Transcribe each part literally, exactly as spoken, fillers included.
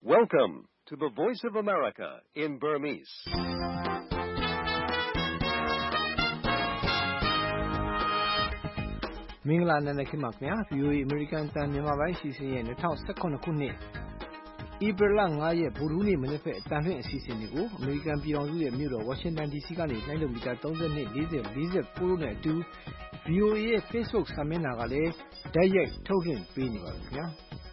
Welcome to the Voice of America in Burmese. ။မင်္ဂလာနံနက်ခင်းပါခင်ဗျာ V O A American တန်မြန်မာပိုင်းအစီအစဉ်ရဲ့၂၀၁၇ခုနှစ်ဧပြီလ၅ရက်ဗုဒ္ဓဟူးနေ့မနက်ဖက်အတန်လွင့်အစီအစဉ်တွေကိုအမေရိကန်ပြည်ထောင်စုရဲ့မြို့တော်ဝါရှင်တန် D C ကနေလိုင်းလုံးမီတာ၃၂ ၄၀ ၄၉နဲ့အတူ V O A ရဲ့ Facebook စာမျက်နှာကလည်းတိုက်ရိုက်ထုတ်လွှင့်ပေးနေပါပြီခင်ဗျာ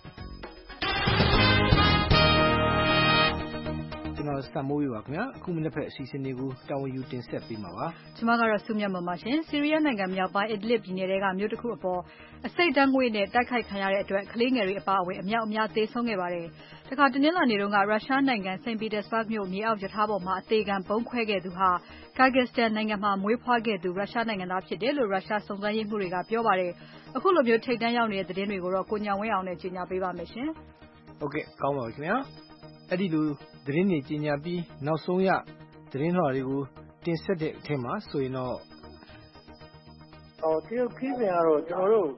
ကျွန်တော်စံမိုးရပါခင်ဗျာအခုမနေ့ဖက်အစီအစဉ်တွေကိုတာဝန်ယူတင်ဆက်ပေးမှာပါကျွန်မကတော့စုမြတ်မမရှင်ဆီးရီးယားနိုင်ငံမြောက်ပိုင်းအီဒလစ်ပြည်နယ်ကမြို့တစ်ခုအပေါ်အစိတ်ဓာတ်ငွေ့နဲ့တိုက်ခိုက်ခံရတဲ့အတွက်ကလေးငယ်တွေအပါအဝင်အများအများသေဆုံးခဲ့ပါတယ်တခါတနင်္လာနေ့တုန်းကရုရှားနိုင်ငံစိန့်ပီတာစဘတ်မြို့မြေအောက်ရထားပေါ်မှာအသေးခံပုံခွဲခဲ့သူဟာကာဂစ်စတန်နိုင်ငံမှာမွေးဖွားခဲ့သူရုရှားနိုင်ငံသားဖြစ်တယ်လို့ရုရှားစုံစမ်းရေးမှူးတွေကပြောပါတယ်အခုလိုမျိုးထိတ်တန့်ရောက်နေတဲ့သတင်းတွေကိုတော့ကိုညောင်ဝင်းအောင်နဲ့ကြီးညာပေးပါမယ်ရှင်ဟုတ်ကဲ့ကောင်းပါပြီခင်ဗျာအဲ့ဒီလိုသတင်းတွေကြီးညာပြီးနောက်ဆုံးရသတင်းလွှာတွေကိုတင်ဆက်တဲ့အထက်မှာဆိုရင်တော့ဟောဒီခီးစဉ်ကတော့ကျွန်တော်တို့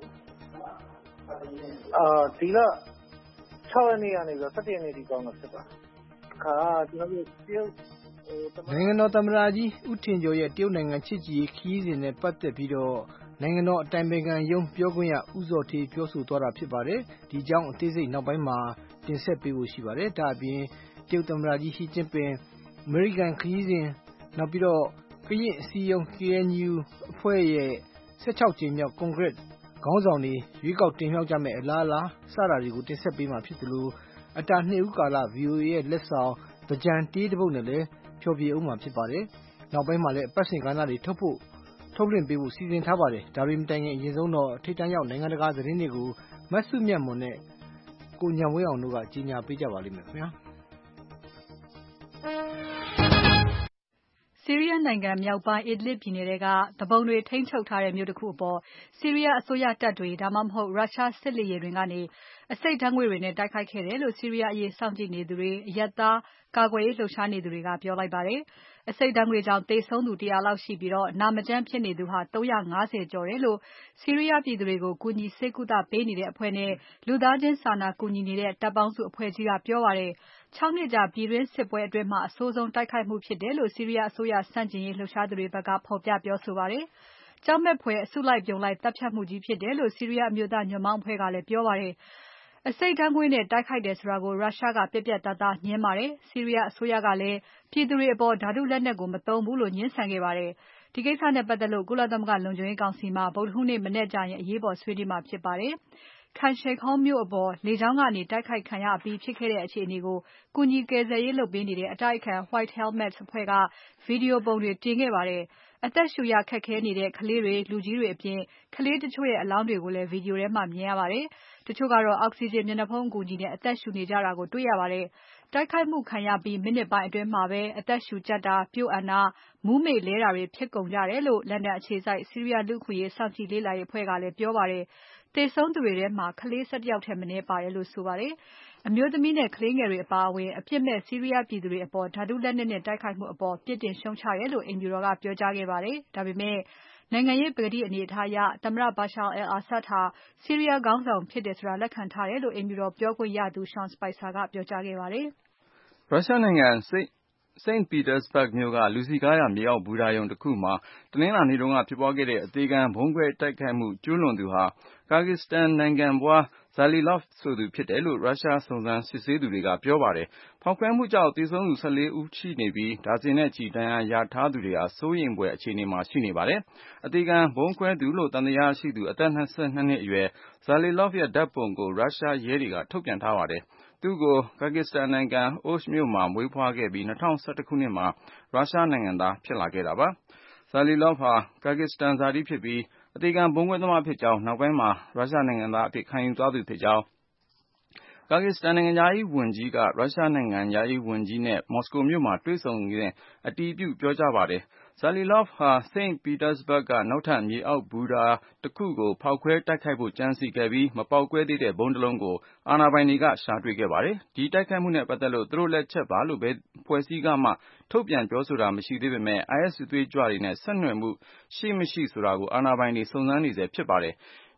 အာဒီလ၆ရက်နေ့ကနေပြီးတော့၁၁ရက်နေ့ဒီကောင်းတော့ဖြစ်ပါအခါကျွန်တော်တို့တရုတ်နိုင်ငံတော်သမ္မတကြီးဦးထင်ကျော်ရဲ့တရုတ်နိုင်ငံချစ်ကြည်ရေးခီးစဉ်နဲ့ပတ်သက်ပြီးတော့နိုင်ငံတော်အတိုင်ပင်ခံရုံးပြောခွင့်ရဦးဇော်ဌေးပြောဆိုသွားတာဖြစ်ပါတယ်ဒီကြောင်းအသေးစိတ်နောက်ပိုင်းမှာတင်ဆက်ပေးဖို့ရှိပါတယ်ဒါအပြင်တရုတ်သမ္မတကြီးရှီကျင်းပင်အမေရိကန်ခရီးစဉ်နောက်ပြီးတော့ကရင်အစည်းအရုံး K N U အဖွဲ့ရဲ့၁၆ကြိမ်မြောက်ကွန်ဂရက်ခေါင်းဆောင်တွေရွေးကောက်တင်မြှောက်ကြမယ့်အလားအလာစတာတွေကိုတင်ဆက်ပေးမှာဖြစ်တယ်လို့အတာနှစ်ဦးကာလ V O A ရဲ့လက်ဆောင်ဗကြံတေးတစ်ပုဒ်နဲ့လည်းဖြောပြအောင်မှာဖြစ်ပါတယ်နောက်ပိုင်းမှာလည်းအပတ်စဉ်ကဏ္ဍတွေထုတ်ဖို့ထုတ်လွှင့်ပေးဖို့စီစဉ်ထားပါတယ်ဒါပေမဲ့တိုင်ရင်အရင်ဆုံးတော့ထိပ်တန်းရောက်နိုင်ငံတကာသတင်းတွေကိုမတ်စုမြတ်မွန်နဲ့ကိုညံဝဲအောင်တို့ကကြီးညာပေးကြပါလိမ့်မယ်ခင်ဗျာဆီးရီးယားနိုင်ငံမြောက်ပိုင်းအီဒလစ်ပြည်နယ်ကတပုံတွေထိန်းချုပ်ထားတဲ့မြို့တစ်ခုအပေါ်ဆီးရီးယားအစိုးရတပ်တွေဒါမှမဟုတ်ရုရှားစစ်လေယာဉ်တွေကနေအစိတ်ဓာတ်ငွေ့တွေနဲ့တိုက်ခိုက်ခဲ့တယ်လို့ဆီးရီးယားအရေးစောင့်ကြည့်နေသူတွေအရပ်သားကာကွယ်ရေးလှုပ်ရှားနေသူတွေကပြောလိုက်ပါတယ်အစိတ်ဓာတ်ငွေ့ကြောင့်သေဆုံးသူတရာလောက်ရှိပြီးတော့နာမကျန်းဖြစ်နေသူဟာ၃၅၀ကျော်တယ်လို့ဆီးရီးယားပြည်သူတွေကိုကူညီဆေးကုသပေးနေတဲ့အဖွဲ့နဲ့လူသားချင်းစာနာကူညီနေတဲ့တပ်ပေါင်းစုအဖွဲ့ကြီးကပြောပါတယ်၆နှစ်ကြာပြည်တွင်းစစ်ပွဲအတွင်းမှာအဆိုးဆုံးတိုက်ခိုက်မှုဖြစ်တယ်လို့ဆီးရီးယားအစိုးရဆန့်ကျင်ရေးလှုပ်ရှားသူတွေဘက်ကဖော်ပြပြောဆိုပါတယ်။ကြောက်မဲ့ဖွယ်အစုလိုက်ပြုံလိုက်တပ်ဖြတ်မှုကြီးဖြစ်တယ်လို့ဆီးရီးယားအမျိုးသားညွန့်ပေါင်းအဖွဲ့ကလည်းပြောပါတယ်။အစိတ်ဓာတ်ငွေ့နဲ့တိုက်ခိုက်တယ်ဆိုတာကိုရုရှားကပြက်ပြက်သားသားညင်းပါတယ်။ဆီးရီးယားအစိုးရကလည်းပြည်သူတွေအပေါ်ဓါတုလက်နက်ကိုမသုံးဘူးလို့ညှင်းဆန်ခဲ့ပါတယ်။ဒီကိစ္စနဲ့ပတ်သက်လို့ကုလသမဂ္ဂလုံခြုံရေးကောင်စီမှာဗုဒ္ဓဟူးနေ့မနက်ကျရင်အရေးပေါ်ဆွေးနွေးမှာဖြစ်ပါတယ်။ Khan Sheikhoun မြို့အပေါ်လေကြောင်းကနေတိုက်ခိုက်ခံရအပြီးဖြစ်ခဲ့တဲ့အခြေအနေကိုကူညီကယ်ဆယ်ရေးလုပ်ပေးနေတဲ့အတိုက်အခံ White Helmets အဖွဲ့ကဗီဒီယိုပုံတွေတင်ခဲ့ပါတယ်။အသက်ရှူရခက်ခဲနေတဲ့ကလေးတွေလူကြီးတွေအပြင်ကလေးတချို့ရဲ့အလောင်းတွေကိုလည်းဗီဒီယိုထဲမှာမြင်ရပါတယ်။တချို့ကတော့အောက်ဆီဂျင်မျက်နှာဖုံးအကူအညီနဲ့အသက်ရှူနေကြတာကိုတွေ့ရပါတယ်။တိုက်ခိုက်မှုခံရပြီးမိနစ်ပိုင်းအတွင်းမှာပဲအသက်ရှူကြပ်တာ၊ပျို့အန်တာ၊မူးမေ့လဲတာတွေဖြစ်ကုန်ကြတယ်လို့လန်ဒန်အခြေစိုက်ဆီးရီးယားလူ့အခွင့်အရေးစောင့်ကြည့်လေ့လာရေးအဖွဲ့ကလည်းပြောပါတယ်။သေဆုံးသူတွေထဲမှာကလေး၁၁ယောက်ထက်မနည်းပါတယ်လို့ဆိုပါတယ်။အမျိုးသမီးနဲ့ကလေးငယ်တွေအပါအဝင်အပြစ်မဲ့ဆီးရီးယားပြည်သူတွေအပေါ်ဓါတုလက်နက်နဲ့တိုက်ခိုက်မှုအပေါ်ပြစ်တင်ရှုံ့ချတယ်လို့အိမ်ဖြူတော်ကပြောကြားခဲ့ပါတယ်။ဒါပေမဲ့နိုင်ငံရေးပကတိအနေအထားအရသမ္မတ Bashar al-Assad ဟာဆီးရီးယားခေါင်းဆောင်ဖြစ်တယ်ဆိုတာလက်ခံထားတယ်လို့အိမ်ဖြူတော်ပြောခွင့်ရသူ Sean Spicer ကပြောကြားခဲ့ပါတယ်။ရုရှားနိုင်ငံစိန့်ပီတာစဘတ်မြို့ကလူစည်ကားရာမြေအောက်ဘူတာရုံတစ်ခုမှာတနင်္လာနေ့တုန်းကဖြစ်ပွားခဲ့တဲ့အသေခံဗုံးခွဲတိုက်ခိုက်မှုကျူးလွန်သူဟာကာဂစ်စတန်နိုင်ငံဖွား Zalilov ဆိုသူဖြစ်တယ်လို့ရုရှားစုံစမ်းစစ်ဆေးသူတွေကပြောပါတယ်။ဖောက်ခွဲမှုကြောင့်သေဆုံးသူ၁၄ဦးရှိနေပြီးဒါဇင်နဲ့ချီဒဏ်ရာရထားသူတွေဟာစိုးရိမ်ဖွယ်အခြေအနေမှာရှိနေပါတယ်။အသေခံဗုံးခွဲသူလို့သံသယရှိသူအသက်၂၂နှစ်အရွယ် Zalilov ရဲ့ဓါတ်ပုံကိုရုရှားရဲတွေကထုတ်ပြန်ထားပါတယ်။သူ့ကိုကာဂစ်စတန်နိုင်ငံ Osh မြို့မှာမွေးဖွားခဲ့ပြီး၂၀၁၁ခုနှစ်မှာရုရှားနိုင်ငံသားဖြစ်လာခဲ့တာပါ။ Zalilov ဟာကာဂစ်စတန်ဇာတိဖြစ်ပြီးအသေခံဗုံးခွဲသမားဖြစ်ကြောင်းနောက်ပိုင်းမှာရုရှားနိုင်ငံသားအဖြစ်ခံယူသွားသူဖြစ်ကြောင်းကာဂစ်စတန်နိုင်ငံခြားရေးဝန်ကြီးကရုရှားနိုင်ငံခြားရေးဝန်ကြီးနဲ့မော်စကိုမြို့မှာတွေ့ဆုံစဉ်အတည်ပြုပြောကြားပါတယ်။ Zalilov ဟာစိန့်ပီတာစဘတ်ကနောက်ထပ်မြေအောက်ဘူတာတစ်ခုကိုဖောက်ခွဲတိုက်ခိုက်ဖို့ကြံစည်ခဲ့ပြီးမပေါက်ကွဲသေးတဲ့ဗုံးတစ်လုံးကိုအာဏာပိုင်တွေကရှာတွေ့ခဲ့ပါတယ်။ဒီတိုက်ခိုက်မှုနဲ့ပတ်သက်လို့သူတို့လက်ချက်ပါလို့ဘယ်အဖွဲ့အစည်းကမှထုတ်ပြန်ပြောဆိုတာမရှိသေးပေမဲ့ I S စစ်သွေးကြွတွေနဲ့ဆက်နွယ်မှုရှိမရှိဆိုတာကိုအာဏာပိုင်တွေစုံစမ်းနေဆဲဖြစ်ပါတယ်။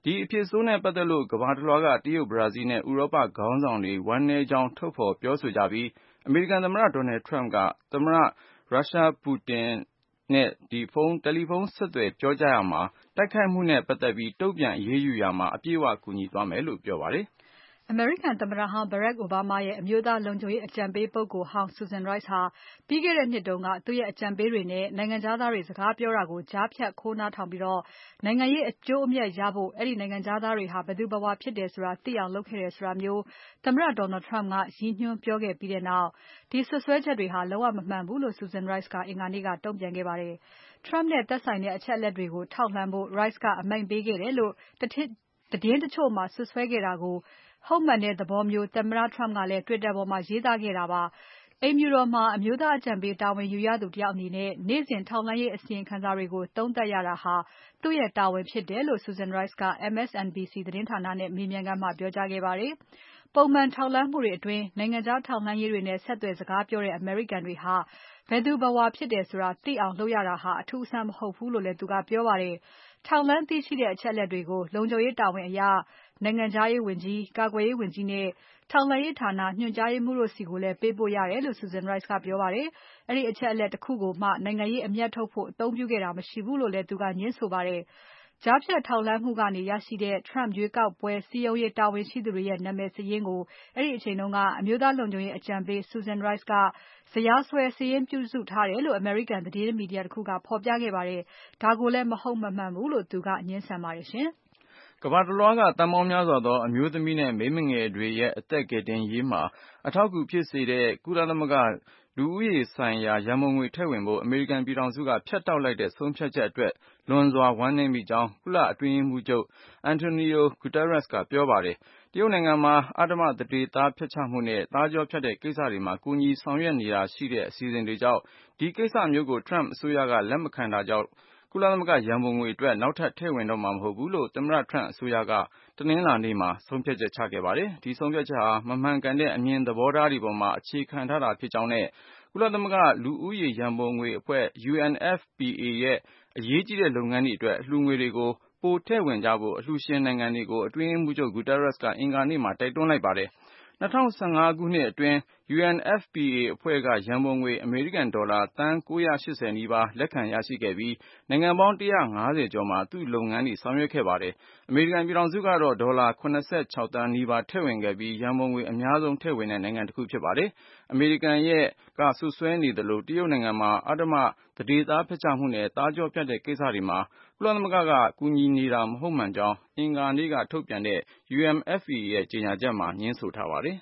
ဒီအဖြစ်ဆိုးနဲ့ပတ်သက်လို့ကမ္ဘာတစ်လွှားကတရုတ်၊ဘရာဇီးနဲ့ဥရောပခေါင်းဆောင်တွေဝမ်းနည်းကြောင်းထုတ်ဖော်ပြောဆိုကြပြီးအမေရိကန်သမ္မတဒေါ်နယ်ထရမ့်ကသမ္မတရုရှားပူတင်နဲ့ဖုန်းတယ်လီဖုန်းဆက်သွယ်ပြောကြားရာမှာတိုက်ခိုက်မှုနဲ့ပတ်သက်ပြီးတုံ့ပြန်အရေးယူရာမှာအပြည့်အဝကူညီသွားမယ်လို့ပြောပါတယ်။အမေရိကန်သမ္မတဟောင်း Barack Obama ရဲ့အမျိုးသားလုံခြုံရေးအကြံပေးပုဂ္ဂိုလ်ဟောင်း Susan Rice ဟာပြီးခဲ့တဲ့နှစ်တုန်းကသူ့ရဲ့အကြံပေးတွေနဲ့နိုင်ငံခြားသားတွေစကားပြောတာကိုကြားဖြတ်ခိုးနားထောင်ပြီးနိုင်ငံရေးအကျိုးအမြတ်ရဖို့အဲဒီနိုင်ငံခြားသားတွေဟာဘယ်သူဘယ်ဝါဖြစ်တယ်ဆိုတာသိအောင်လုပ်ခဲ့တယ်ဆိုတာမျိုးသမ္မတ Donald Trump ကရည်ညွှန်းပြောခဲ့ပြီးနောက်ဒီစွပ်စွဲချက်တွေဟာလုံးဝမမှန်ဘူးလို့ Susan Rice ကအင်္ဂါနေ့ကတုံ့ပြန်ခဲ့ပါတယ်။ Trump နဲ့သက်ဆိုင်တဲ့အချက်အလက်တွေကိုထောက်လှမ်းဖို့ Rice ကအမိန့်ပေးခဲ့တယ်လို့သတင်းတချို့မှာစွပ်စွဲခဲ့တာကိုဟုတ်မှန်တဲ့သဘောမျိုးသမ္မတ Trump ကလည်း Twitter ပေါ်မှာရေးသားခဲ့တာပါ။ အိမ်ဖြူတော်မှာအမျိုးသားအကြံပေးတာဝန်ယူရသူတယောက်အနေနဲ့နေ့စဉ်ထောက်လှမ်းရေးအစီရင်ခံစာတွေကိုသုံးသပ်ရတာဟာသူ့ရဲ့တာဝန်ဖြစ်တယ်လို့ Susan Rice က M S N B C သတင်းဌာနနဲ့မေးမြန်းခန်းမှာပြောကြားခဲ့ပါတယ်။ ပုံမှန်ထောက်လှမ်းမှုတွေအတွင်းနိုင်ငံခြားထောက်လှမ်းရေးတွေနဲ့ဆက်သွယ်စကားပြောတဲ့အမေရိကန်တွေဟာဘယ်သူဘယ်ဝါဖြစ်တယ်ဆိုတာသိအောင်လုပ်ရတာဟာအထူးအဆန်းမဟုတ်ဘူးလို့လည်းသူကပြောပါတယ်။ ထောက်လှမ်းသိရှိတဲ့အချက်အလက်တွေကိုလုံခြုံရေးတာဝန်အရနိုင်ငံခြားရေးဝန်ကြီး၊ကာကွယ်ရေးဝန်ကြီးနဲ့ထောက်လှမ်းရေးဌာနညွှန်ကြားရေးမှူးတို့ဆီကိုလည်းပေးပို့ရတယ်လို့ Susan Rice ကပြောပါတယ်။ အဲဒီအချက်အလက်တခုကိုမှနိုင်ငံရေးအမြတ်ထုတ်ဖို့အသုံးပြုခဲ့တာမရှိဘူးလို့လည်းသူကငြင်းဆိုပါတယ်။ ကြားဖြတ်ထောက်လှမ်းမှုကနေရရှိတဲ့ Trump ရွေးကောက်ပွဲစည်းရုံးရေးတာဝန်ရှိသူတွေရဲ့နာမည်စာရင်းကိုအဲဒီအချိန်ကအမျိုးသားလုံခြုံရေးအကြံပေး Susan Rice ကဇယားစွဲစာရင်းပြုစုထားတယ်လို့အမေရိကန်သတင်းမီဒီယာတခုကဖော်ပြခဲ့ပါတယ်။ ဒါကိုလည်းမဟုတ်မမှန်ဘူးလို့သူကငြင်းဆန်ပါတယ်ရှင်။ကမ္ဘာတစ်လွှားကသန်းပေါင်းများစွာသောအမျိုးသမီးနဲ့မိန်းမငယ်တွေရဲ့အသက်ကယ်တင်ရေးမှာအထောက်အကူဖြစ်စေတဲ့ကုလသမဂ္ဂလူဦးရေဆိုင်ရာရန်ပုံငွေထည့်ဝင်ဖို့အမေရိကန်ပြည်ထောင်စုကဖြတ်တောက်လိုက်တဲ့ဆုံးဖြတ်ချက်အတွက်လွန်စွာဝမ်းနည်းမိကြောင်းကုလအတွင်းရေးမှူးချုပ် Antonio Guterres ကပြောပါတယ်။ တရုတ်နိုင်ငံမှာအဓမ္မသန္ဓေသားဖျက်ချမှုနဲ့သားကြောဖြတ်တဲ့ကိစ္စတွေမှာကူညီဆောင်ရွက်နေတာရှိတဲ့အစီအစဉ်တွေကြောင့်ဒီကိစ္စမျိုးကို Trump အစိုးရကလက်မခံတာကြောင့်ကုလသမဂ္ဂရန်ပုံငွေအတွက်နောက်ထပ်ထည့်ဝင်တော့မှာမဟုတ်ဘူးလို့သမ္မတ Trump အစိုးရကတနင်္လာနေ့မှာဆုံးဖြတ်ချက်ချခဲ့ပါတယ်။ ဒီဆုံးဖြတ်ချက်ဟာမမှန်ကန်တဲ့အမြင်သဘောထားတွေပေါ်မှာအခြေခံထားတာဖြစ်ကြောင်းနဲ့ကုလသမဂ္ဂလူဦးရေရန်ပုံငွေအဖွဲ့ U N F P A ရဲ့အရေးကြီးတဲ့လုပ်ငန်းတွေအတွက်အလှူငွေတွေကိုပိုထည့်ဝင်ကြဖို့အလှူရှင်နိုင်ငံတွေကိုအတွင်းရေးမှူးချုပ် Guterres ကအင်္ဂါနေ့မှာတိုက်တွန်းလိုက်ပါတယ်။ ၂၀၁၅ခုနှစ်အတွင်း U N F P A အဖွဲ့ကရန်ပုံငွေအမေရိကန်ဒေါ်လာသန်း၉၈၀နီးပါးလက်ခံရရှိခဲ့ပြီးနိုင်ငံပေါင်း၁၅၀ကျော်မှာသူ့လုပ်ငန်းတွေဆောင်ရွက်ခဲ့ပါတယ်။ အမေရိကန်ပြည်ထောင်စုကတော့ဒေါ်လာ၇၆သန်းနီးပါးထည့်ဝင်ခဲ့ပြီးရန်ပုံငွေအများဆုံးထည့်ဝင်တဲ့နိုင်ငံတခုဖြစ်ပါတယ်။ အမေရိကန်ရဲ့ကစွပ်စွဲနေသလိုတရုတ်နိုင်ငံမှာအဓမ္မသန္ဓေသားဖျက်ချမှုနဲ့သားကြောဖြတ်တဲ့ကိစ္စတွေမှာကုလသမဂ္ဂကကူညီနေတာမဟုတ်မှန်ကြောင်းအင်္ဂါနေ့ကထုတ်ပြန်တဲ့ U N F P A ရဲ့ကြေညာချက်မှာငြင်းဆိုထားပါတယ်။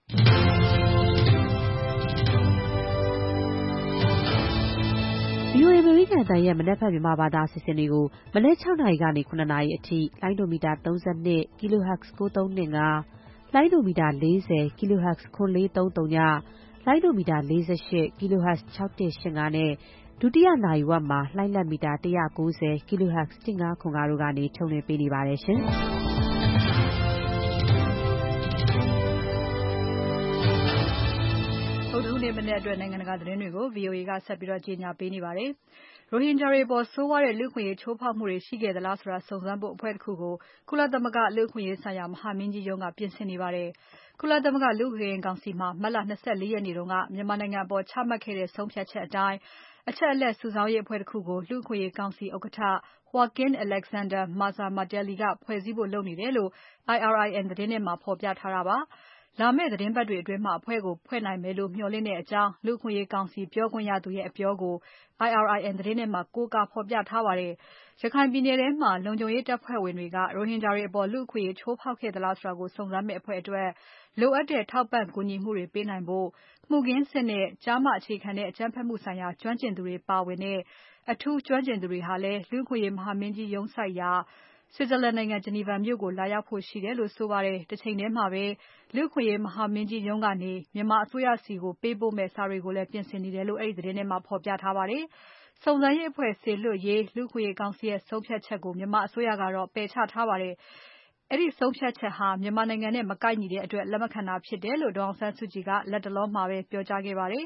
V O A အမေရိကန်အသံရဲ့မနက်ဖြန်မြန်မာဘာသာအစီအစဉ်တွေကိုမနက်၆နာရီကနေ ၇နာရီအထိလိုင်းဒိုမီတာ ၃၂ kHz ၉၃၂၅ လိုင်းဒိုမီတာ ၄၀ kHz ၇၄၃၀ လိုင်းဒိုမီတာ ၄၈ kHz ၆၁၈၅ နဲ့ ဒုတိယနာရီဝက်မှာလှိုင်းလတ်မီတာ ၁၉၀ kHz ၁၅၇၅ တို့ကနေထုတ်လွှင့်ပေးနေပါတယ်ရှင်။ဗုဒ္ဓဟူးနေ့မနက်အတွက်နိုင်ငံတကာသတင်းတွေကို V O A ကဆက်ပြီးကြေညာပေးနေပါတယ်။ ရိုဟင်ဂျာတွေအပေါ်ဆိုးဝါးတဲ့လူ့အခွင့်အရေးချိုးဖောက်မှုတွေရှိခဲ့သလားဆိုတာစုံစမ်းဖို့အဖွဲ့တခုကိုကုလသမဂ္ဂလူ့အခွင့်အရေးဆိုင်ရာမဟာမင်းကြီးရုံးကပြင်ဆင်နေပါတယ်။ ကုလသမဂ္ဂလူ့အခွင့်အရေးကောင်စီမှာမတ်လ၂၄ရက်နေ့ကမြန်မာနိုင်ငံအပေါ်ချမှတ်ခဲ့တဲ့ဆုံးဖြတ်ချက်အတိုင်းအချက်အလက်စုဆောင်းရေးအဖွဲ့တခုကိုလူ့အခွင့်အရေးကောင်စီဥက္ကဋ္ဌ Joaquin Alexander Mazza-Madalli ကဖွဲ့စည်းဖို့လုပ်နေတယ်လို့ I R I N သတင်းထဲမှာဖော်ပြထားတာပါ။ လာမယ့်သီတင်းပတ်တွေအတွင်းအဖွဲ့ကိုဖွဲ့နိုင်မယ်လို့မျှော်လင့်တဲ့အကြောင်းလူ့အခွင့်အရေးကောင်စီပြောခွင့်ရသူရဲ့အပြောကို I R I N သတင်းထဲမှာကိုးကားဖော်ပြထားပါတယ်။ ရခိုင်ပြည်နယ်ထဲမှာလုံခြုံရေးတပ်ဖွဲ့ဝင်တွေကရိုဟင်ဂျာတွေအပေါ်လူ့အခွင့်အရေးချိုးဖောက်ခဲ့သလားဆိုတာကိုစုံစမ်းမယ့်အဖွဲ့အတွက်လိုအပ်တဲ့ထောက်ပံ့ကူညီမှုတွေပေးနိုင်ဖို့မှုခင်းစစ်နဲ့ကျားမအခြေခံတဲ့အကြမ်းဖက်မှုဆိုင်ရာကျွမ်းကျင်သူတွေပါဝင်တဲ့အထူးကျွမ်းကျင်သူတွေဟာလည်းလူ့အခွင့်အရေးမဟာမင်းကြီးရုံးစိုက်ရာ Switzerland နိုင်ငံ Geneva မြို့ကိုလာရောက်ဖို့ရှိတယ်လို့ဆိုပါတယ်။ တချိန်ထဲမှာပဲလူ့အခွင့်အရေးမဟာမင်းကြီးရုံးကနေမြန်မာအစိုးရဆီကိုပေးပို့မယ့်စာတွေကိုလည်းပြင်ဆင်နေတယ်လို့အဲဒီသတင်းထဲမှာဖော်ပြထားပါတယ်။ စုံစမ်းရေးအဖွဲ့စေလွှတ်ရေးလူ့အခွင့်အရေးကောင်စီရဲ့ဆုံးဖြတ်ချက်ကိုမြန်မာအစိုးရကတော့ပယ်ချထားပါတယ်။ အဲဒီဆုံးဖြတ်ချက်ဟာမြန်မာနိုင်ငံနဲ့မကိုက်ညီတဲ့အတွက်လက်မခံတာဖြစ်တယ်လို့ဒေါ်အောင်ဆန်းစုကြည်ကလတ်တလောမှာပဲပြောကြားခဲ့ပါတယ်။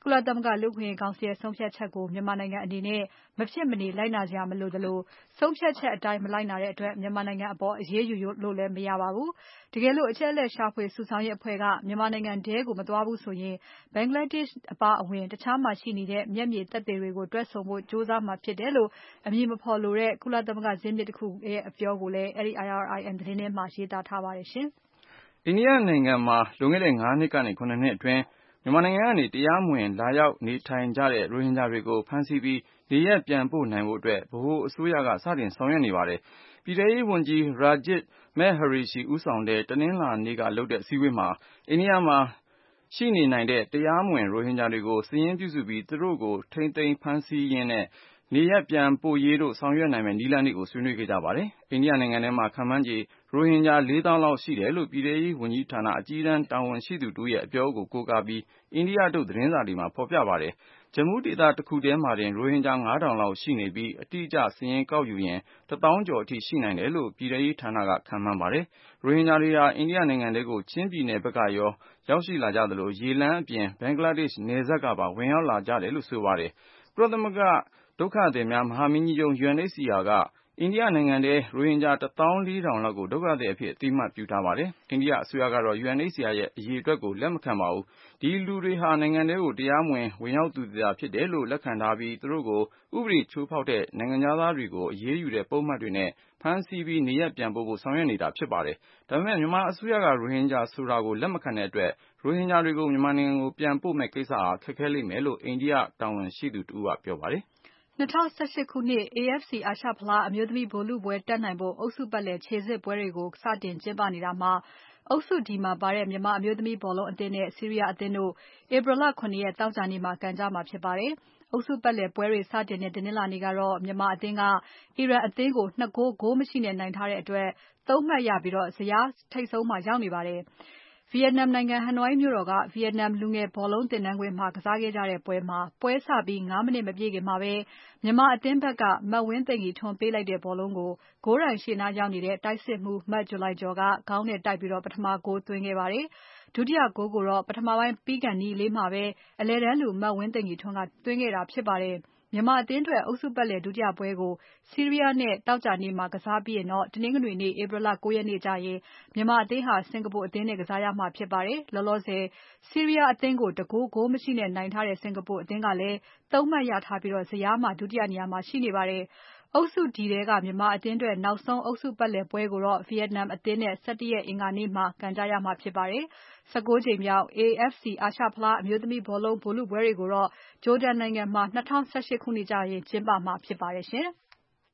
ကုလသမဂ္ဂလူ့အခွင့်အရေးကောင်စီရဲ့ဆုံးဖြတ်ချက်ကိုမြန်မာနိုင်ငံအနေနဲ့မဖြစ်မနေလိုက်နာစရာမလိုသလိုဆုံးဖြတ်ချက်အတိုင်းမလိုက်နာတဲ့အတွက်မြန်မာနိုင်ငံအပေါ်အရေးယူလို့လည်းမရပါဘူး။တကယ်လို့အချက်အလက်ရှာဖွေစုဆောင်းရေးအဖွဲ့ကမြန်မာနိုင်ငံထဲကိုမသွားဘူးဆိုရင် Bangladesh အပါအဝင်တခြားမှာရှိနေတဲ့မျက်မြင်သက်သေတွေကိုတွက်ဆုံဖို့ကြိုးစားမှာဖြစ်တယ်လို့အမည်မဖော်လိုတဲ့ကုလသမဂ္ဂဇာတ်မြစ်တစ်ခုရဲ့အပြောကိုလည်းအဲဒီ I R I N သတင်းထဲမှာရေးသားထားပါတယ်ရှင်။အိန္ဒိယနိုင်ငံမှာလွန်ခဲ့တဲ့၅နှစ်ကနေ၇နှစ်အတွင်းမြန်မာနိုင်ငံကနေတရားမဝင်လာရောက်နေထိုင်ကြတဲ့ရိုဟင်ဂျာတွေကိုဖမ်းဆီးပြီးနေရပ်ပြန်ပို့နိုင်ဖို့အတွက်ဗဟိုအစိုးရကစတင်ဆောင်ရွက်နေပါတယ်။ပြည်ထရေးဝန်ကြီး Rajat Meharishi ဦးဆောင်တဲ့တနင်္လာနေ့ကလုပ်တဲ့အစည်းအဝေးမှာအိန္ဒိယမှာရှိနေနိုင်တဲ့တရားမဝင်ရိုဟင်ဂျာတွေကိုစာရင်းပြုစုပြီးသူတို့ကိုထိန်းသိမ်းဖမ်းဆီးရင်းနဲ့နေရပ်ပြန်ပို့ရေးတို့ဆောင်ရွက်နိုင်မယ့်နည်းလမ်းတွေကိုဆွေးနွေးခဲ့ကြပါတယ်။အိန္ဒိယနိုင်ငံထဲမှာခန့်မှန်းခြေရိုဟင်ဂျာလေးသောင်းလောက်ရှိတယ်လို့ပြည်ထရေးဝန်ကြီးဌာနအကြီးတန်းတာဝန်ရှိသူတို့ရဲ့အပြောကိုကိုးကားပြီးအိန္ဒိယထုတ်သတင်းစာတွေမှာဖော်ပြပါတယ်။ဂျမူးဒေသတစ်ခုထဲမှာတင်ရိုဟင်ဂျာငါးထောင်လောက်ရှိနေပြီးအတိအကျစာရင်းကောက်ယူရင်တစ်သောင်းကျော်အထိရှိနိုင်တယ်လို့ပြည်ထရေးဌာနကခန့်မှန်းပါတယ်။ရိုဟင်ဂျာတွေဟာအိန္ဒိယနိုင်ငံထဲကိုချင်းပြည်နယ်ဘက်ကရောရောက်ရှိလာကြသလိုရေလမ်းအပြင်ဘင်္ဂလားဒေ့ရှ်နယ်စပ်ကပါဝင်ရောက်လာကြတယ်လို့ဆိုပါတယ်။ကုလသမဂ္ဂဒုက္ခသည်များမဟာမင်းကြီးရုံး U N H C R ကအိန္ဒိယနိုင်ငံထဲရိုဟင်ဂျာတစ်သောင်းလေးထောင်လောက်ကိုဒုက္ခသည်အဖြစ်အသိအမှတ်ပြုထားပါတယ်။အိန္ဒိယအစိုးရကတော့ U N H C R ရဲ့အရေအတွက်ကိုလက်မခံပါဘူး။ဒီလူတွေဟာနိုင်ငံထဲကိုတရားမဝင်ဝင်ရောက်သူတွေသာဖြစ်တယ်လို့လက်ခံထားပြီးသူတို့ကိုဥပဒေချိုးဖောက်တဲ့နိုင်ငံသားတွေကိုအရေးယူတဲ့ပုဒ်မတွေနဲ့ဖမ်းဆီးပြီးနေရပ်ပြန်ပို့ဖို့ဆောင်ရွက်နေတာဖြစ်ပါတယ်။ဒါပေမဲ့မြန်မာအစိုးရကရိုဟင်ဂျာဆိုတာကိုလက်မခံတဲ့အတွက်ရိုဟင်ဂျာတွေကိုမြန်မာနိုင်ငံကိုပြန်ပို့မဲ့ကိစ္စဟာခက်ခဲလိမ့်မယ်လို့အိန္ဒိယတာဝန်ရှိသူတဦးကပြောပါတယ်။၂၀၁၈ခုနှစ် A F C အာရှဖလားအမျိုးသမီးဗိုလ်လုပွဲတက်နိုင်ဖို့အုပ်စုပတ်လည်ခြေစစ်ပွဲတွေကိုစတင်ကျင်းပနေတာမှာအုပ်စု D မှာပါတဲ့မြန်မာအမျိုးသမီးဘောလုံးအသင်းနဲ့ဆီးရီးယားအသင်းတို့ဧပြီလ၇ရက်သောကြာနေ့မှာကန်ကြမှာဖြစ်ပါတယ်။အုပ်စုပတ်လည်ပွဲတွေစတင်တဲ့တနင်္လာနေ့ကတော့မြန်မာအသင်းကအီရန်အသင်းကို၂ဂိုးဂိုးမရှိနဲ့နိုင်ထားတဲ့အတွက်သုံးမှတ်ရပြီးဇယားထိပ်ဆုံးမှာရောက်နေပါတယ်။ ဗီယက်နမ်နိုင်ငံဟနွိုင်းမြို့တော်ကဗီယက်နမ်လူငယ်ဘောလုံးသင်တန်းကွင်းမှာကစားခဲ့ကြတဲ့ပွဲမှာပွဲစပြီး၅မိနစ်မပြည့်ခင်မှာပဲမြန်မာအသင်းဘက်ကမဝင်းသိမ်ကြီးထွန်းပေးလိုက်တဲ့ဘောလုံးကိုဂိုးတိုင်ရှေ့နားရောက်နေတဲ့တိုက်စစ်မှူးမဂျူလိုက်ကျော်ကခေါင်းနဲ့တိုက်ပြီးပထမဂိုးသွင်းခဲ့ပါတယ်။ဒုတိယဂိုးကိုတော့ပထမပိုင်းပြီးခါနီးလေးမှာပဲအလယ်တန်းလူမဝင်းသိမ်ကြီးထွန်းကသွင်းခဲ့တာဖြစ်ပါတယ်။မြန်မာအသင်းအတွက်အုပ်စုပတ်လည်ဒုတိယပွဲကိုဆီးရီးယားနဲ့သောကြာနေ့မှာကစားပြီးရင်တော့တနင်္ဂနွေနေ့ဧပြီလ၉ရက်နေ့ကျရင်မြန်မာအသင်းဟာစင်ကာပူအသင်းနဲ့ကစားရမှာဖြစ်ပါတယ်။လောလောဆယ်ဆီးရီးယားအသင်းကိုတဂိုးဂိုးမရှိနဲ့နိုင်ထားတဲ့စင်ကာပူအသင်းကလည်းသုံးမှတ်ရထားပြီးဇယားမှာဒုတိယနေရာမှာရှိနေပါတယ်။အုပ်စု D ထဲကမြန်မာအသင်းအတွက်နောက်ဆုံးအုပ်စုပတ်လည်ပွဲကိုတော့ဗီယက်နမ်အသင်းနဲ့၁၁ရက်အင်္ဂါနေ့မှာကန်ကြရမှာဖြစ်ပါတယ်။၁၉ကြိမ်မြောက် A F C အာရှဖလားအမျိုးသမီးဘောလုံးဗိုလ်လုပွဲတွေကိုတော့ဂျိုးဒန်နိုင်ငံမှာ၂၀၁၈ခုနှစ်ကျရင်ကျင်းပမှာဖြစ်ပါတယ်ရှင်။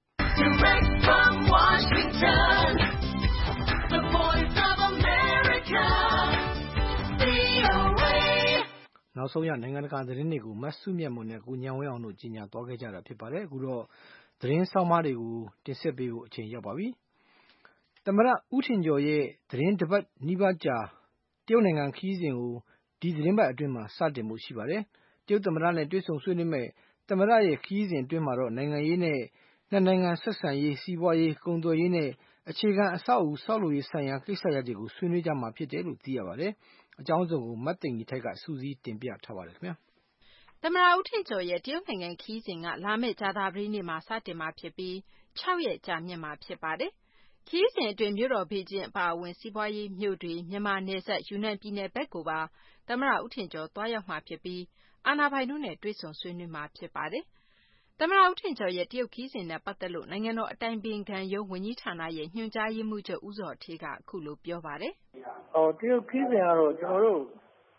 Direct from Washington, the voice of America, V O A နောက်ဆုံးရနိုင်ငံတကာသတင်းတွေကိုမတ်စုမြတ်မွန်နဲ့ကိုညံဝဲအောင်တို့ကြီးညာသွားခဲ့ကြတာဖြစ်ပါတယ်အခုတော့သတင်းဆောင်မတွေကိုတင်ဆက်ပေးဖို့အချိန်ရောက်ပါပြီသမ္မတဦးထင်ကျော်ရဲ့သတင်းတပတ်နီးပါးကြာတရုတ်နိုင်ငံခရီးစဉ်ကိုဒီသတင်းပတ်အတွင်းမှာစတင်မှုရှိပါတယ်တရုတ်သမ္မတနဲ့တွေ့ဆုံဆွေးနွေးမဲ့သမ္မတရဲ့ခရီးစဉ်အတွင်းမှာတော့နိုင်ငံရေးနဲ့နှစ်နိုင်ငံဆက်ဆံရေးစီးပွားရေးကုန်သွယ်ရေးနဲ့အခြေခံအဆောက်အဦဆောက်လုပ်ရေးဆိုင်ရာကိစ္စရပ်တွေကိုဆွေးနွေးကြမှာဖြစ်တယ်လို့သိရပါတယ်အကြောင်းစုံကိုမသိင်္ဂီထိုက်ကစူးစီးတင်ပြထားပါတယ်ခင်ဗျာသမ္မတဦးထင်ကျော်ရဲ့တရုတ်နိုင်ငံခရီးစဉ်ကလာမယ့်ကြာသပတေးနေ့မှာစတင်မှာဖြစ်ပြီး၆ရက်ကြာမြင့်မှာဖြစ်ပါတယ်ခရီးစဉ်အတွင်းမြို့တော်ဘေကျင်းအပါအဝင်စီးပွားရေးမြို့တွေမြန်မာနယ်စပ်ယူနန်ပြည်နယ်ဘက်ကိုပါသမ္မတဦးထင်ကျော်သွားရောက်မှာဖြစ်ပြီးအာဏာပိုင်တို့နဲ့တွေ့ဆုံဆွေးနွေးမှာဖြစ်ပါတယ်သမ္မတဦးထင်ကျော်ရဲ့တရုတ်ခရီးစဉ်နဲ့ပတ်သက်လို့နိုင်ငံတော်အတိုင်ပင်ခံရုံးဝန်ကြီးဌာနရဲ့ညွှန်ကြားရေးမှူးချုပ်ဦးဇော်ဌေးကအခုလိုပြောပါတယ်။အော်တရုတ်ခရီးစဉ်ကတော့ကျွန်တော်တို့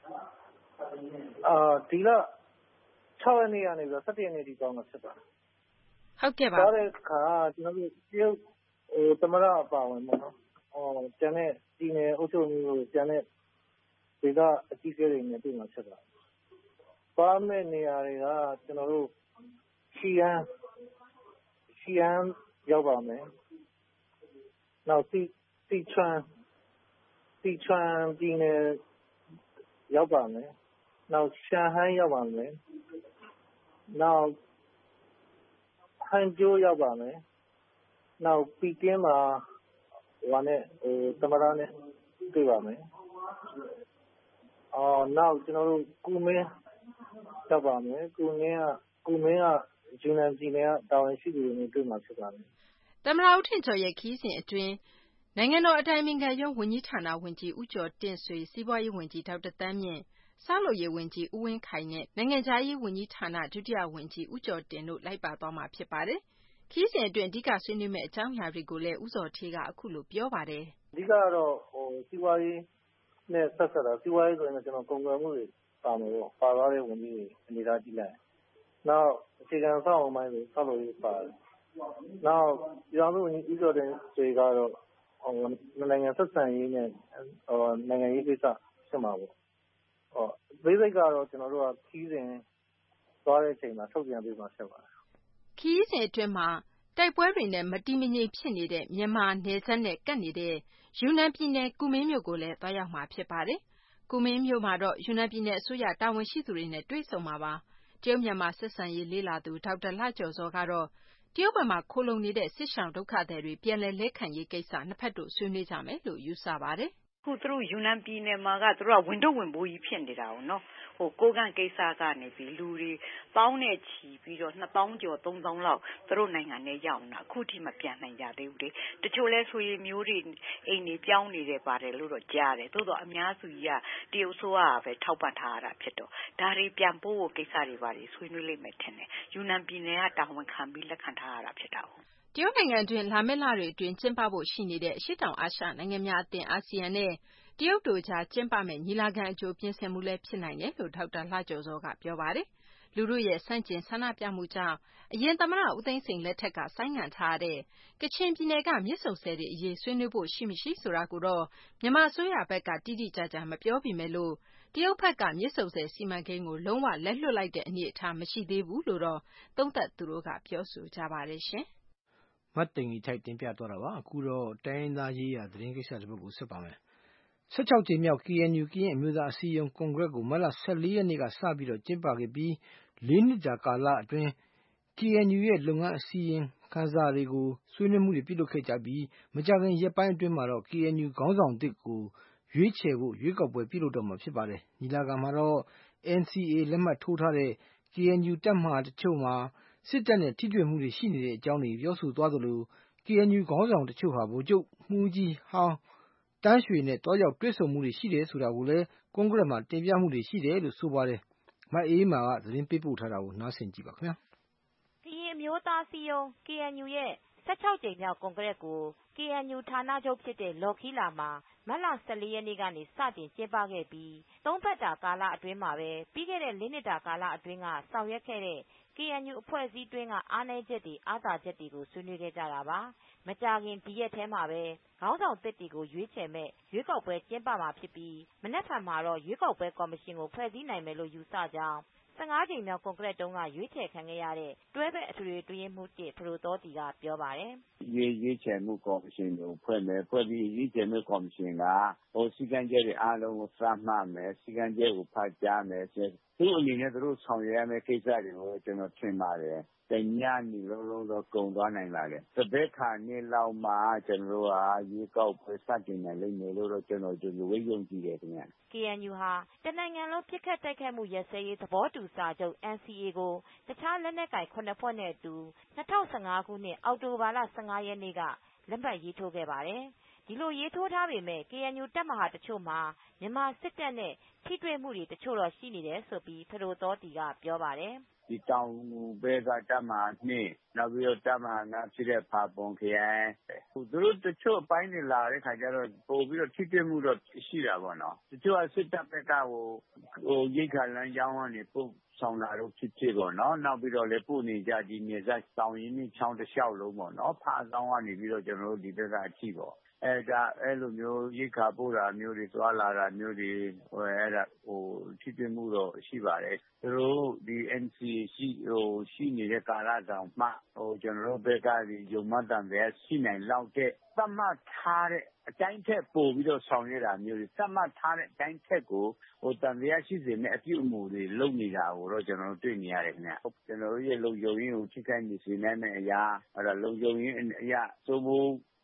အာဒီလ၆ရက်နေ့ကနေပြီးတော့၁၁ရက်နေ့ထိတောင်းတာဖြစ်ပါတယ်။ဟုတ်ကဲ့ပါ။ဒါတဲ့အခါကျွန်တော်တို့တရုတ်ဟိုသမ္မတအပါဝင်ပေါ့နော်။အော်ကျန်တဲ့ဒီနယ်အုပ်ချုပ်ရေးကိုကျန်တဲ့ဒေသအကြီးအကဲတွေနဲ့တွေ့မှာဖြစ်ပါတယ်။ပါမယ့်နေရာတွေကကျွန်တော်တို့ရှီယန်ရှီယန်ရောက်ပါမယ်။နောက်စီစီချွမ်စီချွမ်ပြည်နယ်ရောက်ပါမယ်။နောက်ရှန်ဟိုင်းရောက်ပါမယ်။နောက်ဟန်ကျိုးရောက်ပါမယ်။နောက်ပီကင်းမှာဟိုနဲ့ဟိုသမရနဲ့တွေ့ပါမယ်။အော်နောက်ကျွန်တော်တို့ကူမင်းရောက်ပါမယ်ကိုမင်းကကိုမင်းကယူနန်ပြည်နယ်ကတာဝန်ရှိသူတွေနဲ့တွေ့မှာဖြစ်ပါတယ်သမ္မတဦးထင်ကျော်ရဲ့ခီးစဉ်အတွင်းနိုင်ငံတော်အတိုင်ပင်ခံရုံးဝန်ကြီးဌာနဝန်ကြီးဦးကျော်တင့်ဆွေစီးပွားရေးဝန်ကြီးဒေါက်တာတန်းမြင့်ဆောက်လုပ်ရေးဝန်ကြီးဦးဝင်းခိုင်နဲ့နိုင်ငံခြားရေးဝန်ကြီးဌာနဒုတိယဝန်ကြီးဦးကျော်တင်တို့လိုက်ပါသွားမှာဖြစ်ပါတယ်ခီးစဉ်အတွင်းအဓိကဆွေးနွေးမယ့်အကြောင်းအရာတွေကိုလည်းဦးစောထေးကအခုလိုပြောပါတယ်အဓိကတော့ဟိုစီးပွားရေးနဲ့ဆက်ဆက်တာစီးပွားရေးဆိုရင်ကျွန်တော်ကုန်သွယ်မှုတွေပါမယ်ပေါ့ပါသွားတဲ့ဝန်ကြီးတွေအနေထားကြည့်လိုက်နောက်အခြေခံဆောက်အုံပိုင်းတွေဆောက်လုပ်ရေးပါတယ်နောက်ပြည်ထောင်စုဝန်ကြီးဦးကျော်တင်ဆွေကတော့ဟိုနိုင်ငံဆက်ဆံရေးနဲ့ဟိုနိုင်ငံရေးကိစ္စဖြစ်မှာပေါ့ဟောဘေးစိတ်ကတော့ကျွန်တော်တို့ကခီးစဉ်သွားတဲ့အချိန်မှာထုတ်ပြန်ပေးမှာဖြစ်ပါတယ်ခီးစဉ်အတွင်းမှာတိုက်ပွဲတွေနဲ့မတည်မငြိမ်ဖြစ်နေတဲ့မြန်မာနယ်စပ်နဲ့ကပ်နေတဲ့ယူနန်ပြည်နယ်ကူမင်းမြို့ကိုလည်းသွားရောက်မှာဖြစ်ပါတယ်ကူမင်းမြို့မှာတော့ယူနန်ပြည်နယ်အစိုးရတာဝန်ရှိသူတွေနဲ့တွေ့ဆုံမှာပါတရုတ်မြန်မာဆက်ဆံရေးလေ့လာသူဒေါက်တာလှကျော်စောကတော့တရုတ်ဘက်မှာခိုလုံနေတဲ့စစ်ရှောင်ဒုက္ခသည်တွေပြန်လည်လက်ခံရေးကိစ္စနှစ်ဖက်တို့ဆွေးနွေးကြမယ်လို့ယူဆပါတယ်ခုသူတို့ယူနန်ပြည်နယ်မှာကသူတို့ကဝန်တော့ဝန်ပိုးကြီးဖြစ်နေတာ哦နော်ဟိုကိုကန့်ကိစ္စကနေပြီးလူတွေပေါင်းနဲ့ချီပြီးတော့နှစ်သောင်းကျော်သုံးသောင်းလောက်သူတို့နိုင်ငံနဲ့ရောက်နေတာအခုထိမပြန်နိုင်ကြသေးဘူးလေတချို့လဲဆိုရင်မျိုးတွေအိမ်တွေပြောင်းနေတယ်ပါတယ်လို့တော့ကြားတယ်သို့တော့အများစုကြီးကတရုတ်ဆိုးကပဲထောက်ပံ့ထားရတာဖြစ်တော့ဒါတွေပြန်ပို့ဖို့ကိစ္စတွေပါတယ်ဆွေးနွေးလိမ့်မယ်ထင်တယ်ယူနန်ပြည်နယ်ကတာဝန်ခံပြီးလက်ခံထားရတာဖြစ်တာ哦တရုတ်နိုင်ငံတွင်လာမယ့်လတွေအတွင်းကျင်းပဖို့ရှိနေတဲ့အရှေ့တောင်အာရှနိုင်ငံများအသင်းအာဆီယံနဲ့တရုတ်တို့ကြားကျင်းပမယ့်ညီလာခံအကျိုးပြင်ဆင်မှုလည်းဖြစ်နိုင်တယ်လို့ဒေါက်တာလှကျော်စောကပြောပါတယ်။လူတို့ရဲ့စန့်ကျင်ဆန္ဒပြမှုကြောင့်အရင်သမ္မတဦးသိန်းစိန်လက်ထက်ကဆိုင်းငံ့ထားတဲ့ကချင်ပြည်နယ်ကမြစ်ဆုံဆည်တွေအရေးဆွေးနွေးဖို့ရှိမရှိဆိုတာကိုတော့မြန်မာအစိုးရဘက်ကတိတိကျကျမပြောပြမယ်လို့တရုတ်ဘက်ကမြစ်ဆုံဆည်စီမံကိန်းကိုလုံးဝလက်လွတ်လိုက်တဲ့အနေအထားမရှိသေးဘူးလို့တော့သုံးသပ်သူတို့ကပြောဆိုကြပါတယ်ရှင်။မတ်တင်ကြီးထိုက်တင်ပြသွားတာပါအခုတော့တိုင်းရင်းသားရေးရာသတင်းကိစ္စတစ်ပုဒ်ကိုဆက်ပါမယ်။၁၆ကြိမ်မြောက် K N U ကရင်အမျိုးသားအစည်းအရုံးကွန်ဂရက်ကိုမတ်လ၁၄ရက်နေ့ကစပြီးကျင်းပခဲ့ပြီးလေးနှစ်ကြာကာလအတွင်း K N U ရဲ့လုပ်ငန်းအစီရင်ခံစာတွေကိုဆွေးနွေးမှုတွေပြုလုပ်ခဲ့ကြပြီးမကြာခင်ရက်ပိုင်းအတွင်းမှာတော့ K N U ခေါင်းဆောင်သစ်ကိုရွေးချယ်ဖို့ရွေးကောက်ပွဲပြုလုပ်တော့မှာဖြစ်ပါတယ်။ညီလာခံမှာတော့ N C A လက်မှတ်ထိုးထားတဲ့ K N U တပ်မဟာတချို့မှာစစ်တပ်နဲ့ထိတွေ့မှုတွေရှိနေတဲ့အကြောင်းတွေပြောဆိုသွားသလို K N U ခေါင်းဆောင်တချို့ဟာဗိုလ်ချုပ်မှုးကြီးဟောင်းတန်းရွှေနဲ့တွားရောက်တွေ့ဆုံမှုတွေရှိတယ်ဆိုတာကိုလည်းကွန်ဂရက်မှာတင်ပြမှုတွေရှိတယ်လို့ဆိုပါတယ်။မအေးမာကသတင်းပေးပို့ထားတာကိုနားဆင်ကြည့်ပါခင်ဗျာ။ကရင်အမျိုးသားအစည်းအရုံး K N U ရဲ့၁၆ကြိမ်မြောက်ကွန်ဂရက်ကို K N U ဌာနချုပ်ဖြစ်တဲ့လော်ခီးလာမှာမတ်လ၁၄ရက်နေ့ကနေစတင်ကျင်းပခဲ့ပြီးသုံးပတ်တာကာလအတွင်းမှာပဲပြီးခဲ့တဲ့လေးနှစ်တာကာလအတွင်းကဆောင်ရွက်ခဲ့တဲ့ K N U အဖွဲ့အစည်းတွင်းကအားနည်းချက်တွေအားသာချက်တွေကိုဆွေးနွေးခဲ့ကြတာပါ။မကြာခင်ဒီရက်ထဲမှာပဲခေါင်းဆောင်သစ်တွေကိုရွေးချယ်မဲ့ရွေးကောက်ပွဲကျင်းပမှာဖြစ်ပြီးမနက်ဖြန်မှာတော့ရွေးကောက်ပွဲကော်မရှင်ကိုဖွဲ့စည်းနိုင်မယ်လို့ယူဆကြောင်း၁၅ကြိမ်မြောက်ကွန်ဂရက်တုန်းကရွေးချယ်ခံခဲ့ရတဲ့တွဲဘက်အထွေထွေအတွင်းရေးမှူးဖဒိုသောတီကပြောပါတယ်။ရွေးရွေးချယ်မှုကော်မရှင်ကိုဖွဲ့မယ်ဖွဲ့ပြီးရွေးချယ်မှုကော်မရှင်ကဟိုစည်းကမ်းချက်တွေအားလုံးကိုစမှတ်မယ်စည်းကမ်းချက်ကိုဖတ်ကြားမယ်သူ့အနေနဲ့သူတို့ဆောင်ရွက်ရမယ့်ကိစ္စတွေကိုကျွန်တော်ထင်ပါတယ်။တညနေလုံးလုံးတော့ကုန်သွားနိုင်ပါတယ်။တပတ်ခါနေ့လောက်မှကျွန်တော်တို့ကရွေးကောက်ပွဲစတင်နိုင်လိမ့်မယ်လို့တော့ကျွန်တော်တို့ဝေယုံကြည်တယ်ခင်ဗျ။ K N U ဟာတနိုင်ငံလုံးပြစ်ခတ်တိုက်ခိုက်မှုရစဲရေးသဘောတူစာချုပ် N C A ကိုတခြားလက်နက်ကိုင်ခုနှစ်ဖွဲ့နဲ့အတူ၂၀၁၅ခုနှစ်အောက်တိုဘာလ၁၅ရက်နေ့ကလက်မှတ်ရေးထိုးခဲ့ပါတယ်။ဒီလိုရေးထိုးထားပေမဲ့ K N U တပ်မဟာတချို့မှာမြန်မာစစ်တပ်နဲ့ထိတွေ့မှုတွေတချို့တော့ရှိနေတယ်ဆိုပြီးဖဒိုသောတီကပြောပါတယ်။ဒီတောင်ဘက်ကတပ်မဟာနှစ်နောက်ပြီးတော့တပ်မဟာငါးဖြစ်တဲ့ဖာပွန်ခရိုင်သူတို့တချို့အပိုင်းတွေလာတဲ့ခါကျတော့ပို့ပြီးတော့ထိတွေ့မှုတော့ရှိတာပေါ့နော်တချို့ကစစ်တပ်ဘက်ကဟိုဟိုရိတ်ခါလမ်းကြောင်းကနေပို့ဆောင်လာတော့ဖြစ်ဖြစ်ပေါ့နော်နောက်ပြီးတော့လည်းပို့နေကြဒီမြေဆက်တောင်ရင်းမြစ်ချောင်းတစ်လျှောက်လုံးပေါ့နော်ဖားဆောင်ကနေပြီးတော့ကျွန်တော်တို့ဒီဘက်ကအထိပေါ့အဲဒါအဲ့လိုမျိုးရိတ်ခါပို့တာမျိုးတွေသွားလာတာမျိုးတွေဟိုအဲ့ဒါဟိုထိတွေ့မှုတော့ရှိပါတယ်သူတို့ဒီ N C A ရှိဟိုရှိနေတဲ့ကာလတောင်မှဟိုကျွန်တော်တို့ဘက်ကဒီယုံမတန်ပဲရှိနိုင်လောက်တဲ့သတ်မှတ်ထားတဲ့အတိုင်းထက်ပို့ပြီးတော့ဆောင်ရွက်တာမျိုးတွေသတ်မှတ်ထားတဲ့အတိုင်းထက်ကိုဟိုတန်တရားရှိစေနဲ့အပြုအမူတွေလုပ်နေတာကိုတော့ကျွန်တော်တို့တွေ့နေရတယ်ခင်ဗျကျွန်တော်တို့ရဲ့လုံခြုံရေးကိုထိခိုက်နေစေနိုင်တဲ့အရာအဲ့ဒါလုံခြုံရေးအရာစိုးမိုး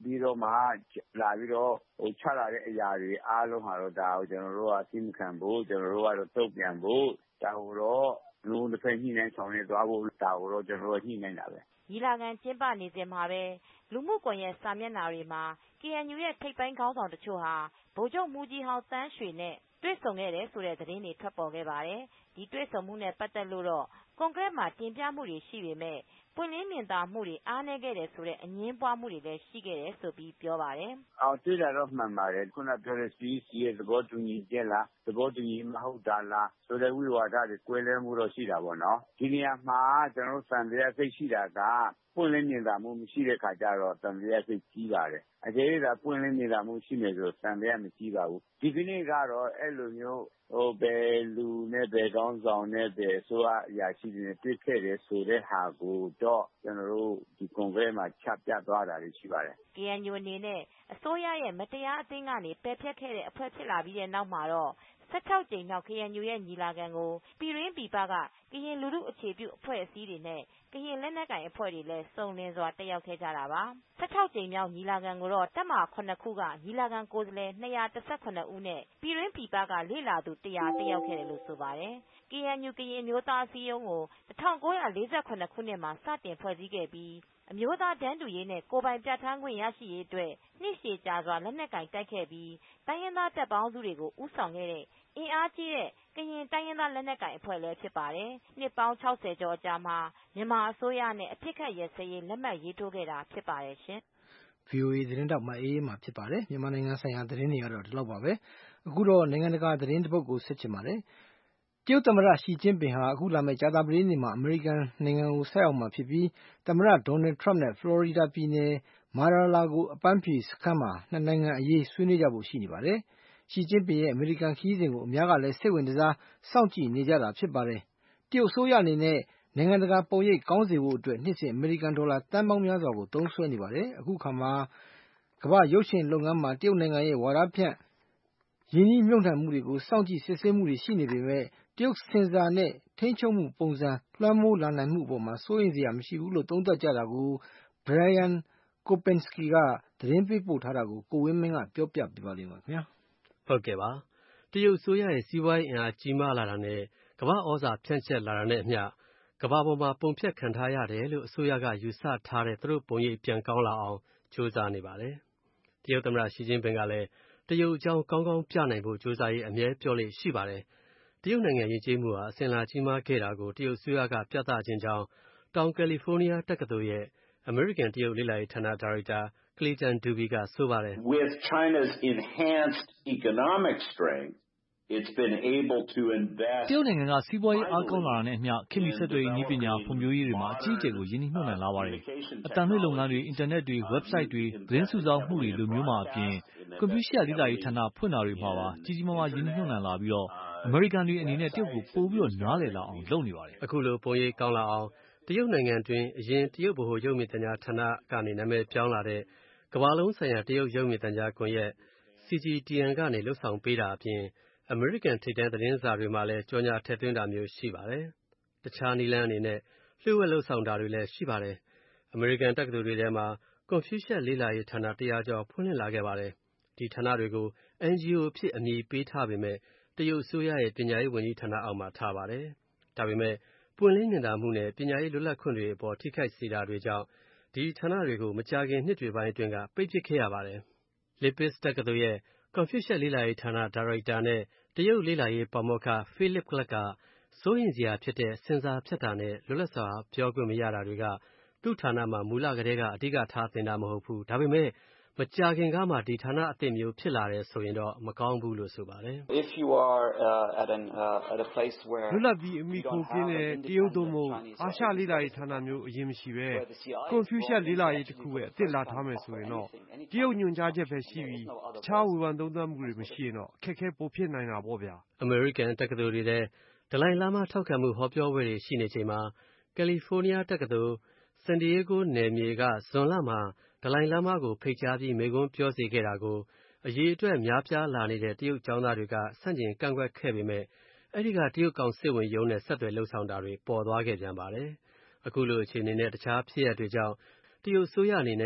ပြီးတော့မှလာပြီးတော့ဟိုချလာတဲ့အရာတွေအားလုံးဟာတော့ဒါကိုကျွန်တော်တို့ကသိမခံဖို့ကျွန်တော်တို့ကတော့တုံ့ပြန်ဖို့ဒါကိုတော့လူတစ်ဖက်ညှိနှိုင်းဆောင်ရွက်သွားဖို့ဒါကိုတော့ကျွန်တော်တို့ညှိနှိုင်းတာပဲညီလာခံကျင်းပနေစဉ်မှာပဲလူမှုကွန်ရက်စာမျက်နှာတွေမှာ ကေအန်ယူ ရဲ့ထိပ်ပိုင်းခေါင်းဆောင်တချို့ဟာဗိုလ်ချုပ်မူကြီးဟောင်းတန်းရွှေနဲ့တွေ့ဆုံခဲ့တယ်ဆိုတဲ့သတင်းတွေထွက်ပေါ်ခဲ့ပါတယ်။ဒီတွေ့ဆုံမှုနဲ့ပတ်သက်လို့တော့ကွန်ဂရက်မှာတင်ပြမှုတွေရှိပေမဲ့ပွင့်လင်းမြင်သာမှုတွေအားနည်းခဲ့တယ်ဆိုတဲ့အငြင်းပွားမှုတွေလည်းရှိခဲ့တယ်ဆိုပြီးပြောပါတယ်။အော်တွေ့တာတော့မှန်ပါတယ်။ခုနပြောတဲ့ စီ စီ ရဲ့သဘောတူညီချက်လားသဘောတူညီမဟုတ်တာလားဆိုတဲ့ဝိဝါဒတွေကွဲလွဲမှုတော့ရှိတာပေါ့နော်။ဒီနေရာမှာကျွန်တော်တို့စံတရားစိတ်ရှိတာကပွင့်လင်းမြင်သာမှုမရှိတဲ့ခါကျတော့စံတရားစိတ်ကြီးပါတယ်။အကျေးဒါပွင့်လင်းမြင်သာမှုရှိနေဆိုစံတရားမကြီးပါဘူး။ဒီကနေ့ကတော့အဲ့လိုမျိုးဟိုဘယ်လူနဲ့ဘယ်ကောင်းဆောင်နဲ့ဘယ်ဆိုအရာရှိတွေတွေ့ခဲ့တယ်ဆိုတဲ့ဟာကိုတော့ကျွန်တော်တို့ဒီကွန်ဂရက်မှာချပြသွားတာရှိပါတယ်။ ကေအန်ယူ အနေနဲ့အစိုးရရဲ့မတရားအသင်းကနေပယ်ဖျက်ခဲ့တဲ့အဖွဲ့ဖြစ်လာပြီးတဲ့နောက်မှာတော့၁၆ကြိမ်မြောက် ကေအန်ယူ ရဲ့ညီလာခံကိုပြည်တွင်းပြည်ပကကရင်လူထုအခြေပြုအဖွဲ့အစည်းတွေနဲ့ကရင်လက်နက်ကိုင်အဖွဲ့တွေလည်းစုံလင်စွာတက်ရောက်ခဲ့ကြတာပါ။၁၆ကြိမ်မြောက်ညီလာခံကိုတော့တပ်မဟာ ခုကညီလာခံကိုယ်စားလှယ်၂၁၇ဦးနဲ့ပြည်တွင်းပြည်ပကလေ့လာသူ၁၀၀တက်ရောက်ခဲ့တယ်လို့ဆိုပါတယ်။ ကေအန်ယူ ကရင်အမျိုးသားအစည်းအရုံးကို၁၉၄၇ခုနှစ်မှာစတင်ဖွဲ့စည်းခဲ့ပြီးအမျိုးသားတန်းတူရေးနဲ့ကိုယ်ပိုင်ပြဌာန်းခွင့်ရရှိရေးအတွက်နှစ်ရှည်ကြာစွာလက်နက်ကိုင်တိုက်ခဲ့ပြီးတိုင်းရင်းသားတပ်ပေါင်းစုတွေကိုဦးဆောင်ခဲ့တဲ့အင်အားကြီးတဲ့ကရင်တိုင်းရင်းသားလက်နက်ကိုင်အဖွဲ့လည်းဖြစ်ပါတယ်။နှစ်ပေါင်း၆၀ကျော်အကြာမှာမြန်မာအစိုးရနဲ့အပစ်အခတ်ရပ်စဲရေးလက်မှတ်ရေးထိုးခဲ့တာဖြစ်ပါတယ်ရှင်။ ဗွီအိုအေသတင်းထောက်မအေးအေးမာဖြစ်ပါတယ်။မြန်မာနိုင်ငံဆိုင်ရာသတင်းတွေကတော့ဒီလောက်ပါပဲ။အခုတော့နိုင်ငံတကာသတင်းတစ်ပုဒ်ကိုဆက်ချင်ပါတယ်။တရုတ်သမ္မတရှီကျင်းပင်ဟာအခုလာမယ့်ကြာသပတေးနေ့မှာအမေရိကန်နိုင်ငံကိုဆိုက်ရောက်မှာဖြစ်ပြီးသမ္မတဒေါ်နယ်ထရမ့်နဲ့ဖလော်ရီဒါပြည်နယ်မာရာလာဂိုအပန်းဖြေစခန်းမှာနှစ်နိုင်ငံအရေးဆွေးနွေးကြဖို့ရှိနေပါတယ်။ရှီကျင်းပင်ရဲ့အမေရိကန်ခရီးစဉ်ကိုအများကလည်းစိတ်ဝင်တစားစောင့်ကြည့်နေကြတာဖြစ်ပါတယ်။တရုတ်အစိုးရအနေနဲ့နိုင်ငံတကာပုံရိပ်ကောင်းစေဖို့အတွက်နှစ်စဉ်အမေရိကန်ဒေါ်လာသန်းပေါင်းများစွာကိုသုံးစွဲနေပါတယ်။အခုခါမှာကမ္ဘာ့ရုပ်ရှင်လုပ်ငန်းမှာတရုတ်နိုင်ငံရဲ့ဝါဒဖြန့်ရင်းနှီးမြှုပ်နှံမှုတွေကိုစောင့်ကြည့်စစ်ဆေးမှုတွေရှိနေပေမဲ့တရုတ်ဆင်ဆာနဲ့ထိန်းချုပ်မှုပုံစံလွှမ်းမိုးလာနိုင်မှုအပေါ်မှာစိုးရိမ်စရာမရှိဘူးလို့သုံးသပ်ကြတာကို Brian Kopensky ကသတင်းပေးပို့ထားတာကိုကိုဝင်းမင်းကပြောပြပေးပါလိမ့်မယ်ခင်ဗျာ။ဟုတ်ကဲ့ပါ။တရုတ်အစိုးရရဲ့စီးပွားရေးအင်အားကြီးမားလာတာနဲ့ကမ္ဘာ့ဩဇာဖြန့်ကျက်လာတာနဲ့အမျှကမ္ဘာပေါ်မှာပုံဖြတ်ခံထားရတယ်လို့အစိုးရကယူဆထားတဲ့သူတို့ပုံရိပ်ပြန်ကောင်းလာအောင်ကြိုးစားနေပါတယ်။တရုတ်သမ္မတရှီကျင်းပင်ကလည်းတရုတ်အကြောင်းကောင်းကောင်းပြနိုင်ဖို့ကြိုးစားရေးအမြဲပြောလေ့ရှိပါတယ်။တရုတ်နိုင်ငံယဉ်ကျေးမှုဟာအစဉ်လာကြီးမားခဲ့တာကိုတရုတ်အစိုးရကပြသခြင်းကြောင့်တောင်ကယ်လီဖိုးနီးယားတက္ကသိုလ်ရဲ့အမေရိကန်တရုတ်လေ့လာရေးဌာနဒါရိုက်တာ Clayton Dubey ကဆိုပါတယ်။ With China's enhanced economic strength, it's been able to invest တရုတ်နိုင်ငံကစီးပွားရေးအားကောင်းလာတာနဲ့အမျှခေတ်မီဆက်သွယ်ရေးနည်းပညာဖွံ့ဖြိုးရေးတွေမှာအကြီးအကျယ်ကိုရင်းနှီးမြှုပ်နှံလာပါတယ်။အသံလွှင့်လုပ်ငန်းတွေ၊အင်တာနက်တွေ၊ဝက်ဘ်ဆိုက်တွေ၊သတင်းစုဆောင်းမှုတွေလိုမျိုးမှာအပြင်ကွန်ပျူတာလေ့လာရေးဌာနဖွင့်တာတွေမှာပါကြီးကြီးမားမားရင်းနှီးမြှုပ်နှံလာပြီးတော့အမေရိကန်တွေအနေနဲ့တရုတ်ကိုပိုပြီးနားလည်လာအောင်လုပ်နေပါတယ်။အခုလိုပုံရိပ်ကောင်းလာအောင်တရုတ်နိုင်ငံတွင်အရင်တရုတ်ဗဟိုရုပ်မြင်သံကြားဌာနကနေနာမည်ပြောင်းလာတဲ့ကမ္ဘာလုံးဆိုင်ရာတရုတ်ရုပ်မြင်သံကြားကွန်ရက် စီ ဂျီ တီ အန် ကနေလှုပ်ဆောင်ပေးတာအပြင်အမေရိကန်ထိပ်တန်းသတင်းစာတွေမှာလည်းကြော်ညာထည့်သွင်းတာမျိုးရှိပါတယ်။တခြားနည်းလမ်းအနေနဲ့လျှို့ဝှက်လုပ်ဆောင်တာတွေလည်းရှိပါတယ်။အမေရိကန်တက္ကသိုလ်တွေထဲမှာကွန်ဖျူးရှက်လေ့လာရေးဌာနတစ်ရာကျော်ဖွင့်လှစ်လာခဲ့ပါတယ်။ဒီဌာနတွေကို အန်ဂျီအို အဖြစ်အမည်ပေးထားပေမဲ့တရုတ်အစိုးရရဲ့ပညာရေးဝန်ကြီးဌာနအောက်မှာထားပါတယ်။ဒါပေမဲ့ပွင့်လင်းမြင်သာမှုနဲ့ပညာရေးလွတ်လပ်ခွင့်တွေအပေါ်ထိခိုက်စေတာတွေကြောင့်ဒီဌာနတွေကိုမကြာခင်နှစ်တွေပိုင်းအတွင်းကပိတ်ပစ်ခဲ့ရပါတယ်။ Lipizz တက္ကသိုလ်ရဲ့ကွန်ဖျူးရှက်လေ့လာရေးဌာနဒါရိုက်တာနဲ့တရုတ်လေ့လာရေးပါမောက္ခ Philip Clark ကစိုးရိမ်စရာဖြစ်တဲ့ဆင်ဆာဖြတ်တာနဲ့လွတ်လပ်စွာပြောခွင့်မရတာတွေကသူ့ဌာနမှာမူလကတည်းကအဓိကထားသင်တာမဟုတ်ဘူး။ဒါပေမဲ့မကြာခင်ကမှဒီဌာနအသစ်မျိုးဖြစ်လာတယ်ဆိုရင်တော့မကောင်းဘူးလို့ဆိုပါတယ်။ If you are uh, at an uh, at a place where လွတ်လပ်ပြီးအမိခိုကင်းတဲ့တရုတ်သို့မဟုတ်အာရှလေ့လာရေးဌာနမျိုးအရင်မရှိပဲကွန်ဖျူးရှက်လေ့လာရေးတစ်ခုပဲအသစ်လာထားမယ်ဆိုရင်တော့တရုတ်ညွှန်ကြားချက်ပဲရှိပြီးတခြားဝေဖန်သုံးသပ်မှုတွေမရှိရင်တော့အခက်အခဲပိုဖြစ်နိုင်တာပေါ့ဗျာ။အမေရိကန်တက္ကသိုလ်တွေထဲဒလိုင်းလာမာထောက်ခံမှုဟောပြောပွဲတွေရှိနေချိန်မှာကယ်လီဖိုးနီးယားတက္ကသိုလ်ဆန်ဒီယေဂိုနယ်မြေကဇွန်လမှာဒလိုင်းလာမာကိုဖိတ်ကြားပြီးမိန့်ခွန်းပြောစေခဲ့တာကိုအရေးအတွက်များပြားလာနေတဲ့တရုတ်ကျောင်းသားတွေကဆန့်ကျင်ကန့်ကွက်ခဲ့ပေမဲ့အဲ့ဒီကတရုတ်ကောင်စစ်ဝင်ရုံးနဲ့ဆက်သွယ်လှုပ်ဆောင်တာတွေပေါ်သွားခဲ့ပြန်ပါတယ်။အခုလိုအခြေအနေနဲ့တခြားဖြစ်ရပ်တွေကြောင့်တရုတ်ဆိုရအနေနဲ့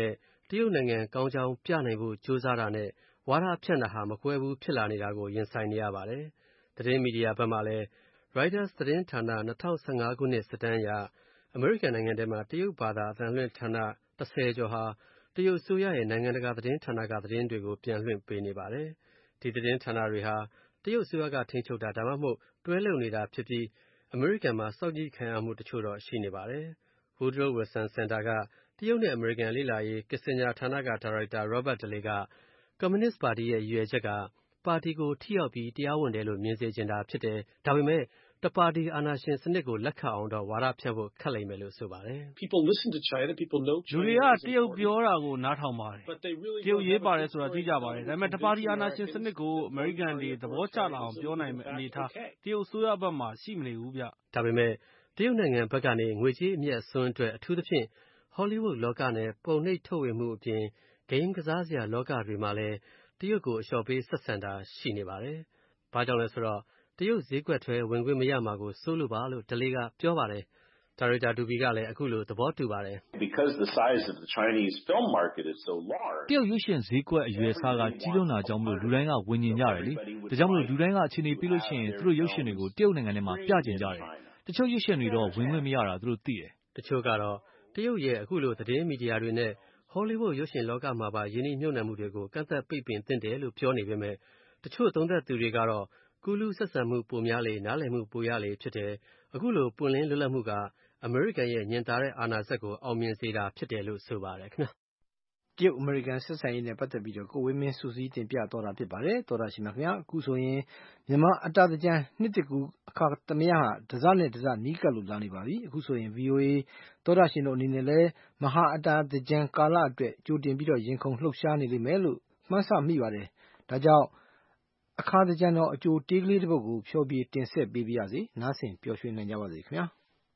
တရုတ်နိုင်ငံကောင်းကြောင်းပြနိုင်ဖို့ကြိုးစားတာနဲ့ဝါဒဖြန့်တာဟာမကွဲဘူးဖြစ်လာနေတာကိုရင်ဆိုင်နေရပါတယ်။သတင်းမီဒီယာဘက်မှာလည်း Reuters သတင်းဌာန၂၀၁၅ခုနှစ်စစ်တမ်းအရအမေရိကန်နိုင်ငံထဲမှာတရုတ်ဘာသာအသံလွှင့်ဌာန၁၀ကျော်ဟာတရုတ်အစိုးရရဲ့နိုင်ငံတကာသတင်းဌာနကသတင်းတွေကိုပြန်လွှင့်ပေးနေပါတယ်။ဒီသတင်းဌာနတွေဟာတရုတ်အစိုးရကထိန်းချုပ်တာဒါမှမဟုတ်တွဲလုပ်နေတာဖြစ်ပြီးအမေရိကန်မှာစောင့်ကြည့်ခံရမှုတချို့တော့ရှိနေပါတယ်။ Woodrow Wilson Center ကတရုတ်နဲ့အမေရိကန်လေ့လာရေးကစ်ဆင်ဂျာဌာနကဒါရိုက်တာ Robert Daly ကကွန်မြူနစ်ပါတီရဲ့ရည်ရွယ်ချက်ကပါတီကိုထိရောက်ပြီးတရားဝင်တယ်လို့မြင်စေချင်တာဖြစ်တယ်။ဒါပေမဲ့တပါတီအာဏာရှင်စနစ်ကိုလက်ခံအောင်တော့ဝါဒဖြန့်ဖို့ခက်လိမ့်မယ်လို့ဆိုပါတယ်။ People listen to China, people know China. လူတွေကတရုတ်ပြောတာကိုနားထောင်ပါတယ်။တရုတ်ရေးပါတယ်ဆိုတာသိကြပါတယ်။ဒါပေမဲ့တပါတီအာဏာရှင်စနစ်ကိုအမေရိကန်တွေသဘောကျလာအောင်ပြောနိုင်မယ့်အနေအထားတရုတ်အစိုးရဘက်မှာရှိမနေဘူးဗျ။ဒါပေမဲ့တရုတ်နိုင်ငံဘက်ကနေငွေကြေးအမြတ်အစွန်းအတွက်အထူးသဖြင့်ဟောလိဝုဒ်လောကနဲ့ပုံနှိပ်ထုတ်ဝေမှုအပြင်ဂိမ်းကစားစရာလောကတွေမှာလည်းတရုတ်ကိုအလျှော့ပေးဆက်ဆံတာရှိနေပါတယ်။ဘာကြောင့်လဲဆိုတော့တရုတ်ဈေးကွက်ထဲဝင်ခွင့်မရမှာကိုစိုးလို့ပါလို့ဒလေးကပြောပါတယ်။ဒါရိုက်တာဒူဘီကလည်းအခုလိုသဘောတူပါတယ်။ Because the size of the Chinese film market is so large. တရုတ်ရုပ်ရှင်ဈေးကွက်အရွယ်အစားကကြီးလွန်းတာကြောင့်မလို့လူတိုင်းကဝင်ကျင်ကြတယ်လေ။ဒါကြောင့်မလို့လူတိုင်းကအခြေအနေပြီးလို့ရှိရင်သူတို့ရုပ်ရှင်တွေကိုတရုတ်နိုင်ငံထဲမှာပြကျင်ကြတယ်။တချို့ရုပ်ရှင်တွေတော့ဝင်ခွင့်မရတာသူတို့သိတယ်။တချို့ကတော့တရုတ်ရဲ့အခုလိုသတင်းမီဒီယာတွေနဲ့ဟောလိဝုဒ်ရုပ်ရှင်လောကမှာပါယင်းနှိမ့်နှံမှုတွေကိုကန့်သတ်ပိတ်ပင်သင့်တယ်လို့ပြောနေပေမဲ့တချို့သုံးသပ်သူတွေကတော့ကူးလူးဆက်ဆံမှုပိုများလေနားလည်မှုပိုရလေဖြစ်တယ်အခုလိုပွင့်လင်းလွတ်လပ်မှုကအမေရိကန်ရဲ့ညင်သာတဲ့အာဏာစက်ကိုအောင်မြင်စေတာဖြစ်တယ်လို့ဆိုပါတယ်ခင်ဗျာတရုတ်အမေရိကန်ဆက်ဆံရေးနဲ့ပတ်သက်ပြီးတော့ကိုဝင်းမင်းစူးစီးတင်ပြသွားတာဖြစ်ပါတယ်တော်တာရှင်များခင်ဗျာအခုဆိုရင်မြန်မာအတာတကြံနှစ်တကူအခါသမယဟာဒဇနဲ့ဒဇနီးကပ်လို့လာနေပါပြီအခုဆိုရင် ဗွီအိုအေ တော်တာရှင်တို့အနေနဲ့လည်းမဟာအတာတကြံကာလအတွက်ကြိုတင်ပြီးတော့ရင်ခုန်လှုပ်ရှားနေလိမ့်မယ်လို့မှန်းဆမိပါတယ်ဒါကြောင့်အခါတကြံတော်အကျိုးတေးကလေးတစ်ပုဒ်ကိုဖျော်ပြတင်ဆက်ပေးပါရစေနားဆင်ပျော်ရွှင်နိုင်ကြပါစေခင်ဗျာ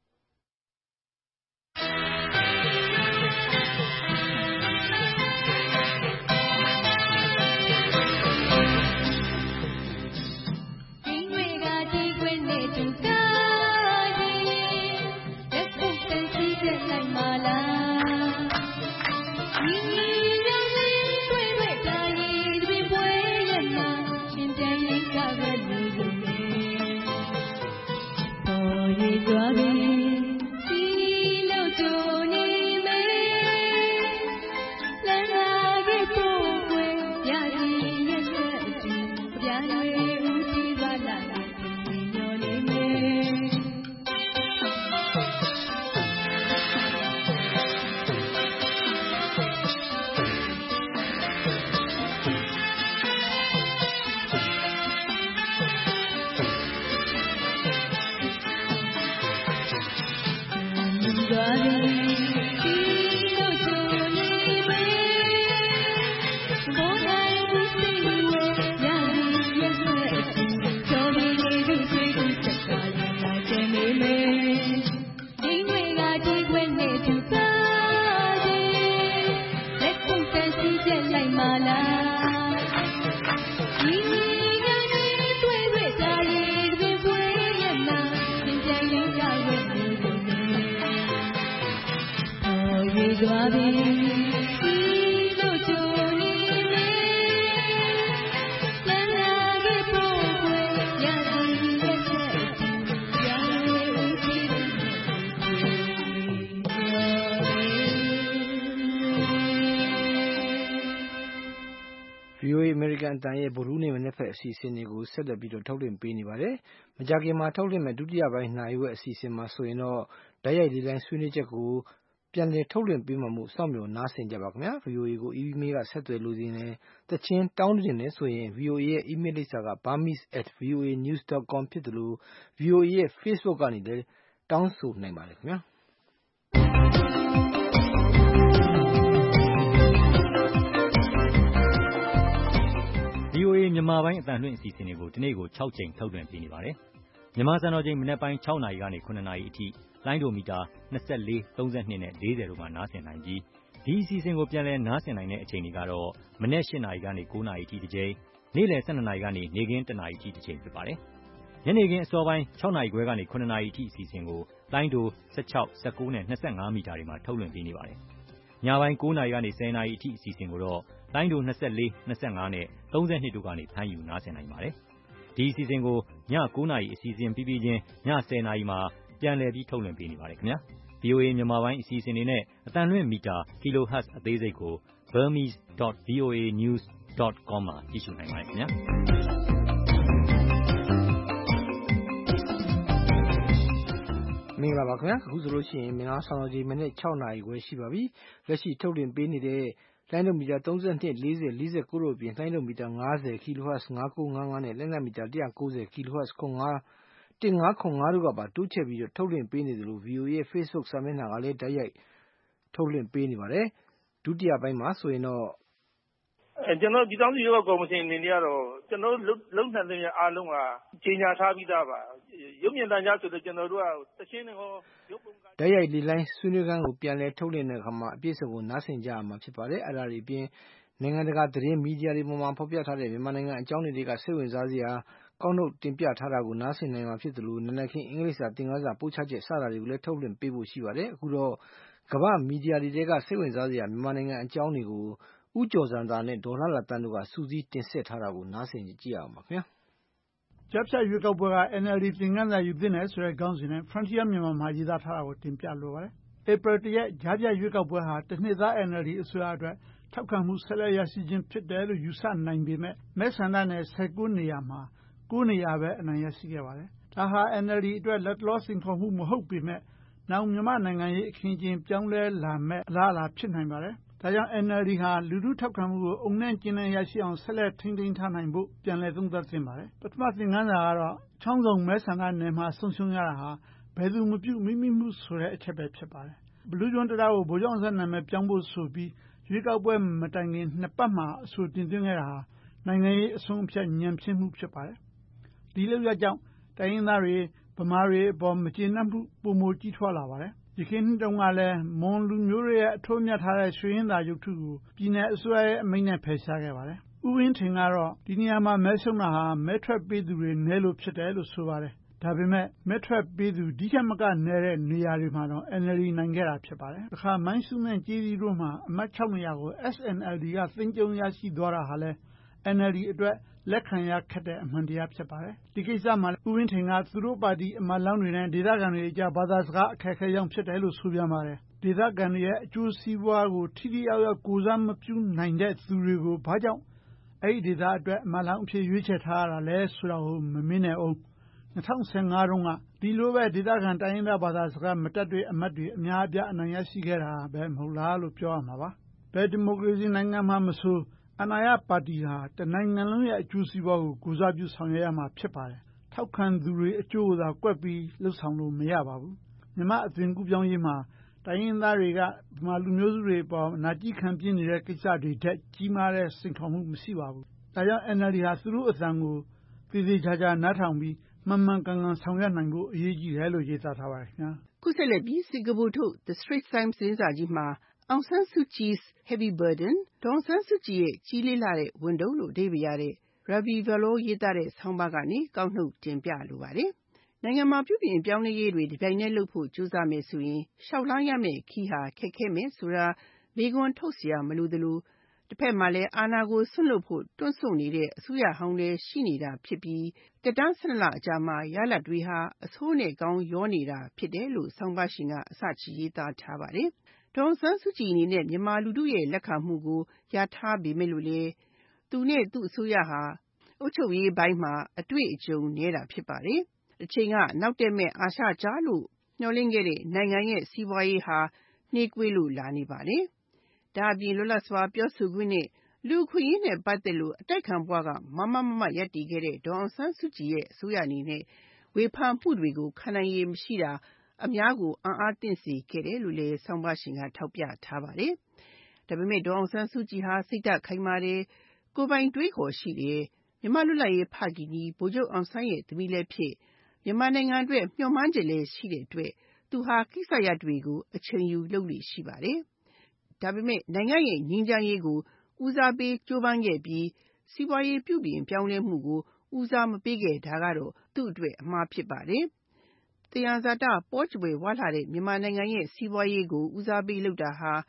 အတန်ရဲ့ဗုဒ္ဓနေ့မနေ့ဖက်အစီအစဉ်တွေကိုဆက်လက်ပြီးတော့ထုတ်လွှင့်ပေးနေပါတယ်။မကြာခင်မှာထုတ်လွှင့်မဲ့ဒုတိယပိုင်းနိုင်ဝက်အစီအစဉ်မှာဆိုရင်တော့ဓာတ်ရိုက်လေးတိုင်းဆွေးနွေးချက်ကိုပြန်လည်ထုတ်လွှင့်ပေးမှာမို့စောင့်မျှော်နားဆင်ကြပါခင်ဗျာ။ဗွီအိုအေကိုအီးမေးလ်ကဆက်သွယ်လို့ခြင်းနဲ့တချင်းတောင်းတင်နေဆိုရင် ဗွီအိုအေ ရဲ့ email လိပ်စာက burmese at voanews dot com ဖြစ်တယ်လို့ ဗွီအိုအေ ရဲ့ Facebook ကနေလည်းတောင်းဆိုနိုင်ပါတယ်ခင်ဗျာ။ဗွီအိုအေမြန်မာပိုင်းအသံလွှင့်အစီအစဉ်တွေကိုဒီနေ့ကို၆ကြိမ်ထုတ်လွှင့်ပေးနေပါတယ်။မြန်မာစံတော်ချိန်မနက်ပိုင်း၆နာရီကနေ၇နာရီအထိလိုင်းဒိုမီတာ၂၄၊၃၂နဲ့၄၀တို့မှာနားဆင်နိုင်ပြီးဒီအစီအစဉ်ကိုပြန်လည်နားဆင်နိုင်တဲ့အချိန်တွေကတော့မနက်၈နာရီကနေ၉နာရီအထိတစ်ကြိမ်နေ့လယ်၁၂နာရီကနေနေ့ခင်း၁နာရီအထိတစ်ကြိမ်ဖြစ်ပါတယ်။ညနေခင်းအစောပိုင်း၆နာရီခွဲကနေ၇နာရီအထိအစီအစဉ်ကိုလိုင်းဒို၁၆၊၁၉နဲ့၂၅မီတာတွေမှာထုတ်လွှင့်ပေးနေပါတယ်။ညပိုင်းကိုးနာရီကနေဆယ်နာရီအထိအစီအစဉ်ကိုတော့လိုင်းဒို၂၄၊၂၅နဲ့၃၂တို့ကနေဖမ်းယူနားဆင်နိုင်ပါတယ်။ဒီအစီအစဉ်ကိုညကိုးနာရီအစီအစဉ်ပြီးပြီးချင်းညဆယ်နာရီမှာပြန်လည်ပြီးထုတ်လွှင့်ပေးနေပါတယ်ခင်ဗျာ။ဗွီအိုအေ မြန်မာပိုင်းအစီအစဉ်တွေနဲ့အသံလွှင့်မီတာ Kilohertz အသေးစိတ်ကို burmese dot voa news dot com မှာကြည့်ရှုနိုင်ပါတယ်ခင်ဗျာ။မင်္ဂလာပါခင်ဗျာအခုဆိုလို့ရှိရင်မြန်မာစံတော်ချိန်မိနစ်၆နာရီခွဲရှိပါပြီလက်ရှိထုတ်လွှင့်ပေးနေတဲ့လိုင်းဒိုမီတာ၃၂ ၄၀ ၄၉တို့အပြင်လိုင်းဒိုမီတာ၅၀ kilohertz ၅၉၅၅နဲ့လက်နက်မီတာ၁၉၀ kilohertz ၁၅၁၅၇၅တို့ကပါတိုးချဲ့ပြီးထုတ်လွှင့်ပေးနေတယ်လို့ ဗွီအိုအေရဲ့ Facebook စာမျက်နှာကလည်းတိုက်ရိုက်ထုတ်လွှင့်ပေးနေပါတယ်ဒုတိယပိုင်းမှာဆိုရင်တော့အဲကျွန်တော်ဒီတောင်စီရွေးကောက်ကော်မရှင်အနေနဲ့ကတော့ကျွန်တော်လုံလုံဆန်တဲ့အားလုံးကကြီးညာထားပြီးသားပါရုပ်မြင်သံကြားဆိုတော့ကျွန်တော်တို့ကတချင်းနဲ့ဟောရုပ်ပုံကတိုက်ရိုက်လေလိုင်းဆွေးနွေးခန်းကိုပြန်လည်ထုတ်လွှင့်တဲ့အခါမှာအပြည့်စုံကိုနားဆင်ကြရမှာဖြစ်ပါတယ်အဲ့ဒါတွေပြင်နိုင်ငံတကာသတင်းမီဒီယာတွေပေါ်မှာဖော်ပြထားတဲ့မြန်မာနိုင်ငံအကြောင်းတွေကစိတ်ဝင်စားစရာကောက်နှုတ်တင်ပြထားတာကိုနားဆင်နိုင်မှာဖြစ်တယ်လို့နနက်ခင်းအင်္ဂလိပ်စာသင်ခန်းစာပို့ချချက်စတာတွေကိုလည်းထုတ်လွှင့်ပေးဖို့ရှိပါတယ်အခုတော့ကမ္ဘာမီဒီယာတွေကစိတ်ဝင်စားစရာမြန်မာနိုင်ငံအကြောင်းတွေကိုဦးကျော်စံသာနဲ့ဒေါ်လှလှတန်းတို့ကစူးစီးတင်ဆက်ထားတာကိုနားဆင်ကြည့်ရအောင်ပါခင်ဗျာကြားဖြတ်ရွေးကောက်ပွဲက N L D သင်ခန်းစာယူသင့်တယ်ဆိုတဲ့ခေါင်းစဉ်နဲ့ Frontier မြန်မာမှာရေးသားထားတာကိုတင်ပြလိုပါတယ်။ ဧပြီလ ရက်ကြားဖြတ်ရွေးကောက်ပွဲဟာတစ်နှစ်သား N L D အစိုးရအတွက်ထောက်ခံမှုဆက်လက်ရရှိခြင်းဖြစ်တယ်လို့ယူဆနိုင်ပေမဲ့မဲဆန္ဒနယ်၁၉နေရာမှာ၉နေရာပဲအနိုင်ရရှိခဲ့ပါတယ်။ဒါဟာ N L D အတွက်လတ်တလောစိန်ခေါ်မှုမဟုတ်ပေမဲ့နောင်မြန်မာနိုင်ငံရေးအခင်းအကျင်းပြောင်းလဲလာမဲ့အလားအလာဖြစ်နိုင်ပါတယ်။ဒါကြောင့် N L D ဟာလူထုထောက်ခံမှုကိုအုံနဲ့ကျင်းနဲ့ရရှိအောင်ဆက်လက်ထိန်းသိမ်းထားနိုင်ဖို့ပြန်လည်သုံးသပ်သင့်ပါတယ်။ပထမသင်ခန်းစာကတော့ချောင်းစုံမဲဆန္ဒနယ်မှာဆုံးရှုံးရတာဟာဘယ်သူမပြုမိမိမှုဆိုတဲ့အချက်ပဲဖြစ်ပါတယ်။ဘလူးကျွန်းတရားကိုဗိုလ်ချုပ်အောင်ဆန်းနာမည်ပြောင်းဖို့ဆိုပြီးရွေးကောက်ပွဲမတိုင်ခင်နှစ်ပတ်မှာအဆိုတင်သွင်းခဲ့တာဟာနိုင်ငံရေးအဆုံးအဖြတ်ညံ့ဖျင်းမှုဖြစ်ပါတယ်။ဒီလောက်ရကြောင့်တိုင်းရင်းသားတွေဗမာတွေအပေါ်မကျေနပ်မှုပုံမကြီးထွားလာပါတယ်။ယခင်နှစ်တုန်းကလည်းမွန်လူမျိုးတွေရဲ့အထွတ်အမြတ်ထားတဲ့ရွှေရင်းသာရုပ်ထုကိုပြည်내အစိုးရရဲ့အမိန့်နဲ့ဖယ်ရှားခဲ့ပါတယ်။ဦးဝင်းထင်ကတော့ဒီနေရာမှာမဲရှုံးတာဟာမဲထွက်ပေးသူတွေနဲလို့ဖြစ်တယ်လို့ဆိုပါတယ်။ဒါပေမဲ့မဲထွက်ပေးသူဒီထက်မကနဲတဲ့နေရာတွေမှာတော့ N L D နိုင်ခဲ့တာဖြစ်ပါတယ်။အခါမိုင်းရှုးနဲ့ကြေးသီးတို့မှာအမှတ်၆နေရာကို S N L D ကသိမ်းကျုံရရှိသွားတာဟာလဲ N L D အတွက်လက်ခံရခက်တဲ့အမှန်တရားဖြစ်ပါတယ်။ဒီကိစ္စမှာဦးဝင်းထင်ကသူတို့ပါတီအမတ်လောင်းတွေနဲ့ဒေသခံတွေအကြားဘာသာစကားအခက်အခဲကြောင့်ဖြစ်တယ်လို့ဆိုပြန်ပါတယ်။ဒေသခံတွေရဲ့အကျိုးစီးပွားကိုထိထိရောက်ရောက်ကိုယ်စားမပြုနိုင်တဲ့သူတွေကိုဘာကြောင့်အဲ့ဒီဒေသအတွက်အမတ်လောင်းအဖြစ်ရွေးချယ်ထားရတာလဲဆိုတာကိုမမေးနဲ့အောင်၂၀၁၅တုန်းကဒီလိုပဲဒေသခံတိုင်းရင်းသားဘာသာစကားမတတ်တဲ့အမတ်တွေအများအပြားအနိုင်ရရှိခဲ့တာပဲမဟုတ်လားလို့ပြောရမှာပါ။ဘယ်ဒီမိုကရေစီနိုင်ငံမှာမဆိုအာဏာရပါတီဟာတနိုင်ငံလုံးရဲ့အကျိုးစီးပွားကိုကိုယ်စားပြုဆောင်ရွက်ရမှာဖြစ်ပါတယ်။ထောက်ခံသူတွေအကျိုးကိုသာကွက်ပြီးလှုပ်ဆောင်လို့မရပါဘူး။မြန်မာအသွင်ကူးပြောင်းရေးမှာတိုင်းရင်းသားတွေကဗမာလူမျိုးစုတွေပေါ်နာကျည်းခံပြင်းနေတဲ့ကိစ္စတွေတက်ကြီးမားတဲ့စိန်ခေါ်မှုမရှိပါဘူး။ဒါကြောင့် N L D ဟာသူတို့အသံကိုသေသေးချာချာနားထောင်ပြီးမှန်မှန်ကန်ကန်ဆောင်ရွက်နိုင်ဖို့အရေးကြီးတယ်လို့ရေးသားထားပါတယ်ခင်ဗျာ။ခုဆက်လက်ပြီးစင်ကာပူထုတ် The Straits Times သတင်းစာကြီးမှာAung San Suu Kyi's Heavy Burden ဒေါ်အောင်ဆန်းစုကြည်ရဲ့ကြီးလေးလာတဲ့ဝန်ထုပ်လို့အဓိပ္ပာယ်ရတဲ့ Ravi Valoor ရေးသားတဲ့ဆောင်းပါးကနေကောက်နှုတ်တင်ပြလိုပါတယ်။နိုင်ငံမှာပြုပြင်ပြောင်းလဲရေးတွေဒီပိုင်းနဲ့လုပ်ဖို့ကြိုးစားမယ်ဆိုရင်ရှောက်လန်းရမယ့်ခီးဟာခက်ခဲမယ်ဆိုတာမေးခွန်းထုတ်เสียမလိုသလိုတစ်ဖက်မှာလည်းအာဏာကိုဆွန့်လွတ်ဖို့တွန့်ဆုတ်နေတဲ့အစိုးရဟောင်းတွေရှိနေတာဖြစ်ပြီးတက်တန်း၁၂လအကြာမှာရလဒ်တွေဟာအဆိုးနဲ့ကောင်းရောနေတာဖြစ်တယ်လို့ဆောင်းပါးရှင်ကအစချီရေးသားထားပါတယ်။ဒေါ်အောင်ဆန်းစုကြည်အနေနဲ့မြန်မာလူထုရဲ့လက်ခံမှုကိုရထားပေမဲ့လို့လေသူနဲ့သူ့အစိုးရဟာအုပ်ချုပ်ရေးပိုင်းမှာအတွေ့အကြုံနေတာဖြစ်ပါတယ်။တစ်ချိန်ကနောက်တက်မဲ့အာရှကြားလို့မျှော်လင့်ခဲ့တဲ့နိုင်ငံရဲ့စီးပွားရေးဟာနှေးကွေးလို့လာနေပါတယ်။ဒါအပြင်လွတ်လပ်စွာပြောဆိုခွင့်နဲ့လူခွင့်ရေးနဲ့ပတ်သက်လို့အတိုက်ခံဘွားကမမမမရပ်တည်ခဲ့တဲ့ဒေါ်အောင်ဆန်းစုကြည်ရဲ့အစိုးရအနေနဲ့ဝေဖန်မှုတွေကိုခံနိုင်ရည်မရှိတာအများကိုအံ့အားသင့်စေခဲ့တယ်လို့လည်းဆောင်းပါးရှင်ကထောက်ပြထားပါတယ်။ဒါပေမဲ့ဒေါ်အောင်ဆန်းစုကြည်ဟာစိတ်ဓာတ်ခိုင်မာတယ်ကိုယ်ပိုင်တွေးခေါ်ရှိတယ်မြန်မာလွတ်လပ်ရေးဖခင်ကြီးဗိုလ်ချုပ်အောင်ဆန်းရဲ့သမီးလည်းဖြစ်မြန်မာနိုင်ငံအတွက်မျှော်မှန်းချက်လည်းရှိတဲ့အတွက်သူဟာကိစ္စရပ်တွေကိုအချိန်ယူလုပ်လို့ရှိပါတယ်။ဒါပေမဲ့နိုင်ငံရဲ့ငြိမ်းချမ်းရေးကိုဦးစားပေးကြိုးပမ်းခဲ့ပြီးစီးပွားရေးပြုပြင်ပြောင်းလဲမှုကိုဦးစားမပေးခဲ့တာကတော့သူ့အတွက်အမှားဖြစ်ပါတယ်။သယံဇာတပေါကြွယ်ဝလှတဲ့မြန်မာနိုင်ငံရဲ့စီးပွားရေးကိုဦးစားပေးလုပ်တာဟာ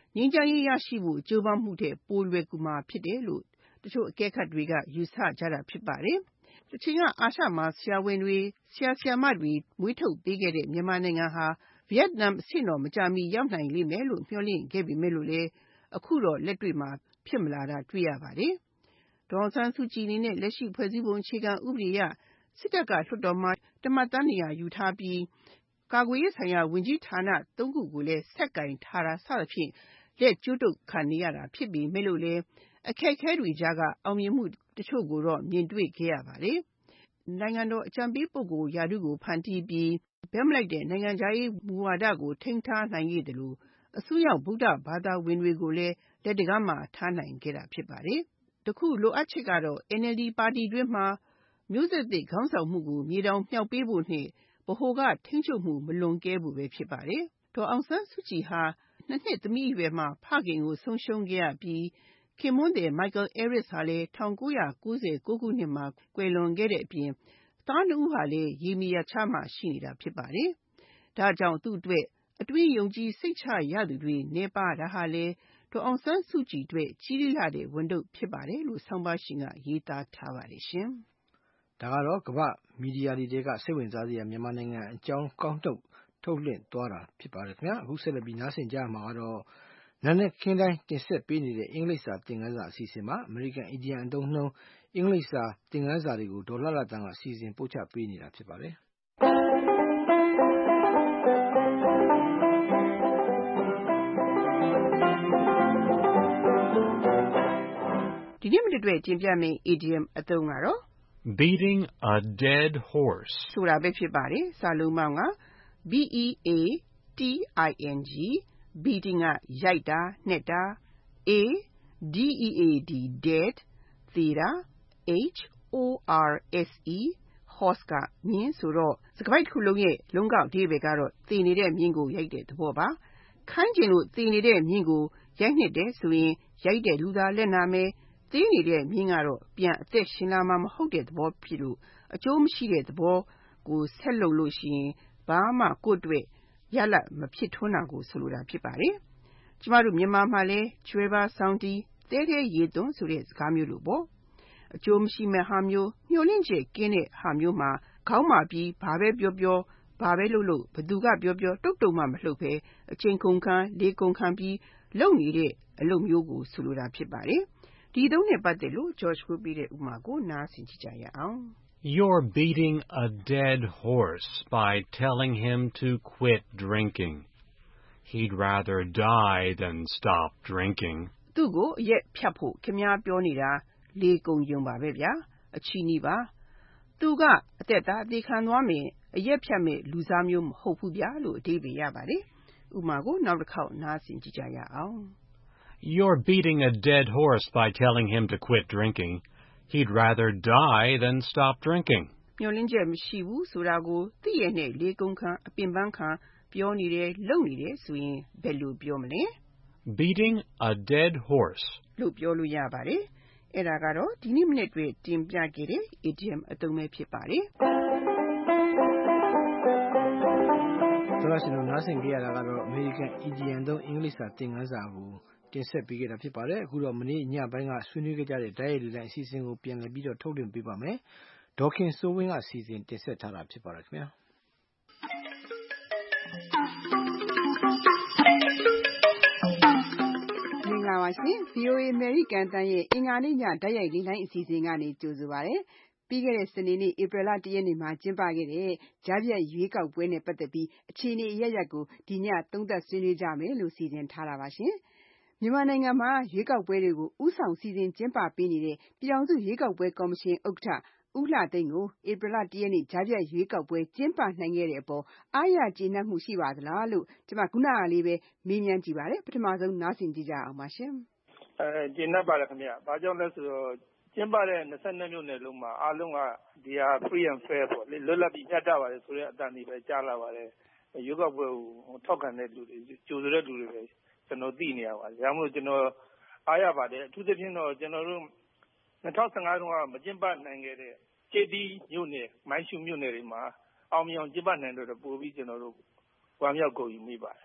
ငြိမ်းချမ်းရေးရရှိဖို့ကြိုးပမ်းမှုထက်ပိုလွယ်ကူမှာဖြစ်တယ်လို့တချို့အကဲခတ်တွေကယူဆကြတာဖြစ်ပါတယ်။တချိန်ကအာရှမှာဆရာဝန်တွေဆရာဆရာမတွေမွေးထုတ်ပေးခဲ့တဲ့မြန်မာနိုင်ငံဟာဗီယက်နမ်အဆင့်တော်မကြမီရောက်နိုင်လိမ့်မယ်လို့မျှော်လင့်ခဲ့ပေမဲ့လို့လည်းအခုတော့လက်တွေ့မှာဖြစ်မလာတာတွေ့ရပါတယ်။ဒေါ်အောင်ဆန်းစုကြည်အနေနဲ့လက်ရှိဖွဲ့စည်းပုံအခြေခံဥပဒေအရစစ်တပ်ကလွှတ်တော်မှာတမန်တန်းနေရာယူထားပြီးကာကွယ်ရေးဆိုင်ရာဝန်ကြီးဌာနသုံးခုကိုလည်းဆက်ကင်ထားတာစသဖြင့်လက်ကျိုးတုပ်ခံနေရတာဖြစ်ပေမဲ့လို့လည်းအခက်အခဲတွေကြားကအောင်မြင်မှုတချို့ကိုတော့မြင်တွေ့ခဲ့ရပါတယ်။နိုင်ငံတော်အကြံပေးပုဂ္ဂိုလ်ရာထူးကိုဖန်တီးပြီးဘက်မလိုက်တဲ့နိုင်ငံခြားရေးမူဝါဒကိုထိန်းထားနိုင်ခဲ့တယ်လို့အစိုးရဗုဒ္ဓဘာသာဝင်တွေကိုလည်းလက်တကားမှာထားနိုင်ခဲ့တာဖြစ်ပါတယ်။တခုလိုအပ်ချက်ကတော့ N L D ပါတီတွင်းမှာမျိုးဆက်သစ်ခေါင်းဆောင်မှုကိုမြေတောင်မြှောက်ပေးဖို့နဲ့ဗဟိုကထိန်းချုပ်မှုမလွန်ကဲဖို့ပဲဖြစ်ပါတယ်။ဒေါ်အောင်ဆန်းစုကြည်ဟာနှစ်နှစ်သမီးအရွယ်မှာဖခင်ကိုဆုံးရှုံးခဲ့ရပြီးခင်မွန်းတဲ့ Michael Harris ဟာလည်း၁၉၉၉ခုနှစ်မှာကွယ်လွန်ခဲ့တဲ့အပြင်သားနှစ်ဦးဟာလည်းရေမြေယာခြားမှာရှိနေတာဖြစ်ပါတယ်။ဒါကြောင့်သူ့အတွက်အတွင်းယုံကြည်စိတ်ချရသူတွေနေပါတာဟာလည်းဒေါ်အောင်ဆန်းစုကြည်အတွက်ကြီးလေးလာတဲ့ဝန်ထုပ်ဖြစ်ပါတယ်လို့ဆောင်းပါးရှင်ကရေးသားထားပါတယ်ရှင်။ဒါကတော့ကမ္ဘာမီဒီယာတွေကစိတ်ဝင်စားစရာမြန်မာနိုင်ငံအကြောင်းကောင်းထုတ်ထုတ်လွှင့်သွားတာဖြစ်ပါတယ်ခင်ဗျာ။အခုဆက်လက်ပြီးနားဆင်ကြမှာကတော့နာနဲ့ခင်းတိုင်းတင်ဆက်ပေးနေတဲ့အင်္ဂလိပ်စာသင်ခန်းစာအစီအစဉ်မှာအမေရိကန်အီဒီယံအသုံးနှုန်းအင်္ဂလိပ်စာသင်ခန်းစာတွေကိုဒေါ်လှလှတန်းကစီစဉ်ပို့ချပေးနေတာဖြစ်ပါတယ်။ဒီနေ့မှတွေ့တင်ပြမယ့် idiom အသုံးကတော့ beating a dead horse ဆိုတာပဲဖြစ်ပါတယ်။စာလုံးပေါင်းက B E A T I N G beating ကရိုက်တာနှက်တာ A D E A D dead သေတာ H O R S E horse ကမြင်းဆိုတော့စကားပိုက်တစ်ခုလုံးရဲ့လုံးကောက်အဓိပ္ပာယ်ကတော့သေနေတဲ့မြင်းကိုရိုက်တဲ့သဘောပါ။ခိုင်းကျင်လို့သေနေတဲ့မြင်းကိုရိုက်နှက်တယ်ဆိုရင်ရိုက်တဲ့လူသားလက်နာမယ်သေနေတဲ့မြင်းကတော့ပြန်အသက်ရှင်လာမှာမဟုတ်တဲ့သဘောဖြစ်လို့အကျိုးမရှိတဲ့သဘောကိုဆက်လုပ်လို့ရှိရင်ဘာမှကိုယ့်အတွက်ရလဒ်မဖြစ်ထွန်းတာကိုဆိုလိုတာဖြစ်ပါတယ်။ကျမတို့မြန်မာမှာလည်းကျွဲပါဆောင်တီးတဲတဲရေသွန်းဆိုတဲ့စကားမျိုးလိုပေါ့။အကျိုးမရှိမဲ့ဟာမျိုးမျှော်လင့်ချက်ကင်းတဲ့ဟာမျိုးမှာခေါင်းမာပြီးဘာပဲပြောပြောဘာပဲလုပ်လို့ဘသူကပြောပြောတုတ်တုံမှမလှုပ်ပဲအချိန်ကုန်ခံလေးကုန်ခံပြီးလုပ်နေတဲ့အလုပ်မျိုးကိုဆိုလိုတာဖြစ်ပါတယ်။ဒီသုံးနဲ့ပတ်သက်လို့ George ကိုပြတဲ့ဥပမာကိုနားဆင်ကြရအောင်။ You're beating a dead horse by telling him to quit drinking. He'd rather die than stop drinking. သူ့ကိုအရက်ဖြတ်ဖို့ခင်များပြောနေတာလေကုန်ယုံပါပဲဗျာအချီနီးပါသူကအသက်သားအသေးခံသွားမယ်အရက်ဖြတ်မဲ့လူစားမျိုးမဟုတ်ဘူးဗျာလို့အဓိပ္ပာယ်ရပါတယ်ဥပမာကိုနောက်တစ်ခေါက်နားဆင်ကြကြရအောင် You're beating a dead horse by telling him to quit drinking. He'd rather die than stop drinking. မျောလင်းချက်မရှိဘူးဆိုတာကိုသိရနဲ့လေကုန်ခံအပင်ပန်းခံပြောနေတယ်လုပ်နေတယ်ဆိုရင်ဘယ်လိုပြောမလဲ Beating a dead horse လို့ပြောလို့ရပါတယ်အဲ့ဒါကတော့ဒီနေ့မိနစ်တွေတင်ပြခဲ့တဲ့ idiom အသုံးပဲဖြစ်ပါတယ်ဆိုတော့ရှင်တို့နားဆင်ကြရတာကတော့ American Idiom သုံးအင်္ဂလိပ်စာသင်ခန်းစာကိုတင်ဆက်ပေးခဲ့တာဖြစ်ပါတယ်အခုတော့မနေ့ညပိုင်းကဆွေးနွေးခဲ့ကြတဲ့ Diary လူတိုင်းအစီအစဉ်ကိုပြန်လည်ပြီးတော့ထုတ်လွှင့်ပေးပါမယ်ဒေါက်ခင်စိုးဝင်းကစီစဉ်တင်ဆက်ထားတာဖြစ်ပါတယ်ခင်ဗျာမင်္ဂလာပါရှင် ဗွီအိုအေ American အသံရဲ့အင်္ဂါနေ့ညဓာတ်ရိုက်လေးတိုင်းအစီအစဉ်ကနေကြိုဆိုပါရစေပြီးခဲ့တဲ့စနေနေ့ဧပြီလတစ်ရက်နေ့မှာကျင်းပခဲ့တဲ့ကြားဖြတ်ရွေးကောက်ပွဲနဲ့ပတ်သက်ပြီးအခြေအနေအရရက်ကိုဒီညသုံးသပ်ဆွေးနွေးကြမယ်လို့စီစဉ်ထားတာပါရှင်မြန်မာနိုင်ငံမှာရွေးကောက်ပွဲတွေကိုဥဆောင်စီစဉ်ကျင်းပပေးနေတဲ့ပြည်ထောင်စုရွေးကောက်ပွဲကော်မရှင်ဥက္ကဋ္ဌဦးလှသိန်းကိုဧပြီလတစ်ရက်နေ့ကြားဖြတ်ရွေးကောက်ပွဲကျင်းပနိုင်ခဲ့တဲ့အပေါ်အားရကျေနပ်မှုရှိပါသလားလို့ကျွန်မခုနကလေးပဲမေးမြန်းကြည့်ပါတယ်ပထမဆုံးနားဆင်ကြည့်ကြအောင်ပါရှင်အဲကျေနပ်ပါတယ်ခင်ဗျဘာကြောင့်လဲဆိုတော့ကျင်းပတဲ့၂၂မြို့နယ်လုံးမှာအားလုံးကဒီဟာ free and fair ပေါ့လေလွတ်လပ်ပြီးမျှတပါတယ်ဆိုတဲ့အတန်ဒီပဲကြားလာပါတယ်ရွေးကောက်ပွဲကိုထောက်ခံတဲ့လူတွေကြိုဆိုတဲ့လူတွေပဲကျွန်တော်သိနေရပါတယ်ဒါမှမဟုတ်ကျွန်တော်အားရပါတယ်အထူးသဖြင့်တော့ကျွန်တော်တို့၂၀၁၅တုန်းကမကျင်းပနိုင်ခဲ့တဲ့ကျေးတီးမြို့နယ်မိုင်းရှူမြို့နယ်တွေမှာအောင်မြင်အောင်ကျင်းပနိုင်တော့ပို့ပြီးကျွန်တော်တို့ဝမ်းမြောက်ဂုဏ်ယူမိပါတယ်